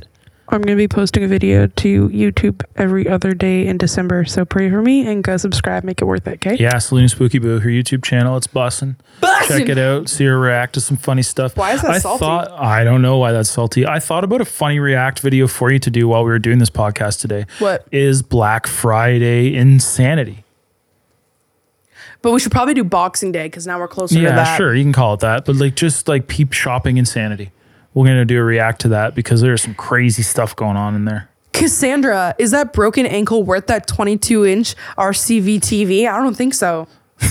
[SPEAKER 3] I'm going to be posting a video to YouTube every other day in December. So pray for me and go subscribe. Make it worth it, okay?
[SPEAKER 6] Yeah, Selena Spooky Boo, her YouTube channel. It's bussin'.
[SPEAKER 3] Bussin'!
[SPEAKER 6] Check it out. See her react to some funny stuff.
[SPEAKER 3] Why is that
[SPEAKER 6] I
[SPEAKER 3] salty?
[SPEAKER 6] Thought, I don't know why that's salty. I thought about a funny react video for you to do while we were doing this podcast today.
[SPEAKER 3] What?
[SPEAKER 6] Is Black Friday insanity?
[SPEAKER 3] But we should probably do Boxing Day because now we're closer to
[SPEAKER 6] Yeah,
[SPEAKER 3] that.
[SPEAKER 6] sure. You can call it that. But like just like peep shopping insanity. We're going to do a react to that because there's some crazy stuff going on in there.
[SPEAKER 3] Cassandra, is that broken ankle worth that twenty-two inch R C V T V? I don't think so.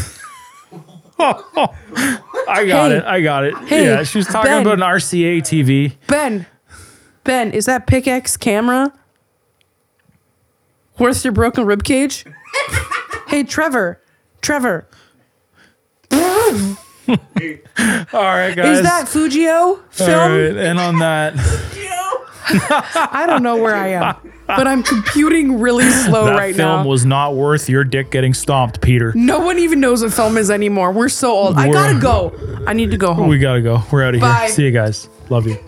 [SPEAKER 6] I got
[SPEAKER 3] Hey.
[SPEAKER 6] it. I got it.
[SPEAKER 3] Hey,
[SPEAKER 6] yeah, she was talking
[SPEAKER 3] Ben.
[SPEAKER 6] about an R C A T V.
[SPEAKER 3] Ben, Ben, is that Pickaxe camera worth your broken rib cage? Hey, Trevor, Trevor,
[SPEAKER 6] All right, guys.
[SPEAKER 3] is that Fujio
[SPEAKER 6] All
[SPEAKER 3] film?
[SPEAKER 6] right, and on that,
[SPEAKER 3] I don't know where I am, but I'm computing really slow
[SPEAKER 6] that
[SPEAKER 3] right
[SPEAKER 6] film
[SPEAKER 3] now.
[SPEAKER 6] was not worth your dick getting stomped, Peter.
[SPEAKER 3] No one even knows what film is anymore. We're so old. I
[SPEAKER 6] We're-
[SPEAKER 3] gotta go. I need to go home.
[SPEAKER 6] We gotta go. We're out of here.
[SPEAKER 3] Bye.
[SPEAKER 6] See you guys. Love you.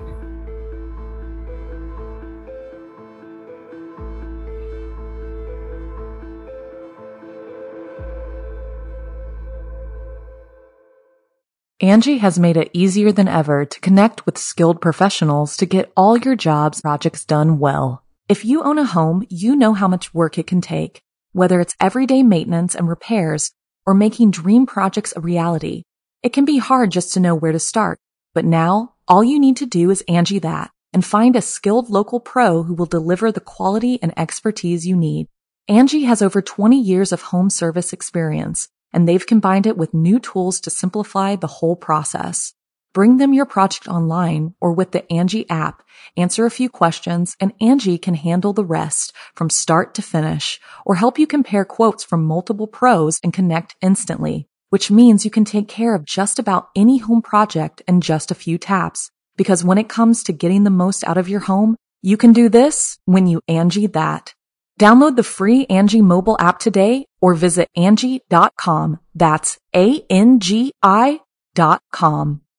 [SPEAKER 1] Angie has made it easier than ever to connect with skilled professionals to get all your jobs projects done well. If you own a home, you know how much work it can take, whether it's everyday maintenance and repairs or making dream projects a reality. It can be hard just to know where to start, but now all you need to do is Angie that and find a skilled local pro who will deliver the quality and expertise you need. Angie has over twenty years of home service experience, and they've combined it with new tools to simplify the whole process. Bring them your project online or with the Angie app, answer a few questions, and Angie can handle the rest from start to finish or help you compare quotes from multiple pros and connect instantly, which means you can take care of just about any home project in just a few taps. Because when it comes to getting the most out of your home, you can do this when you Angie that. Download the free Angie mobile app today or visit Angie dot com. That's A N G I dot com.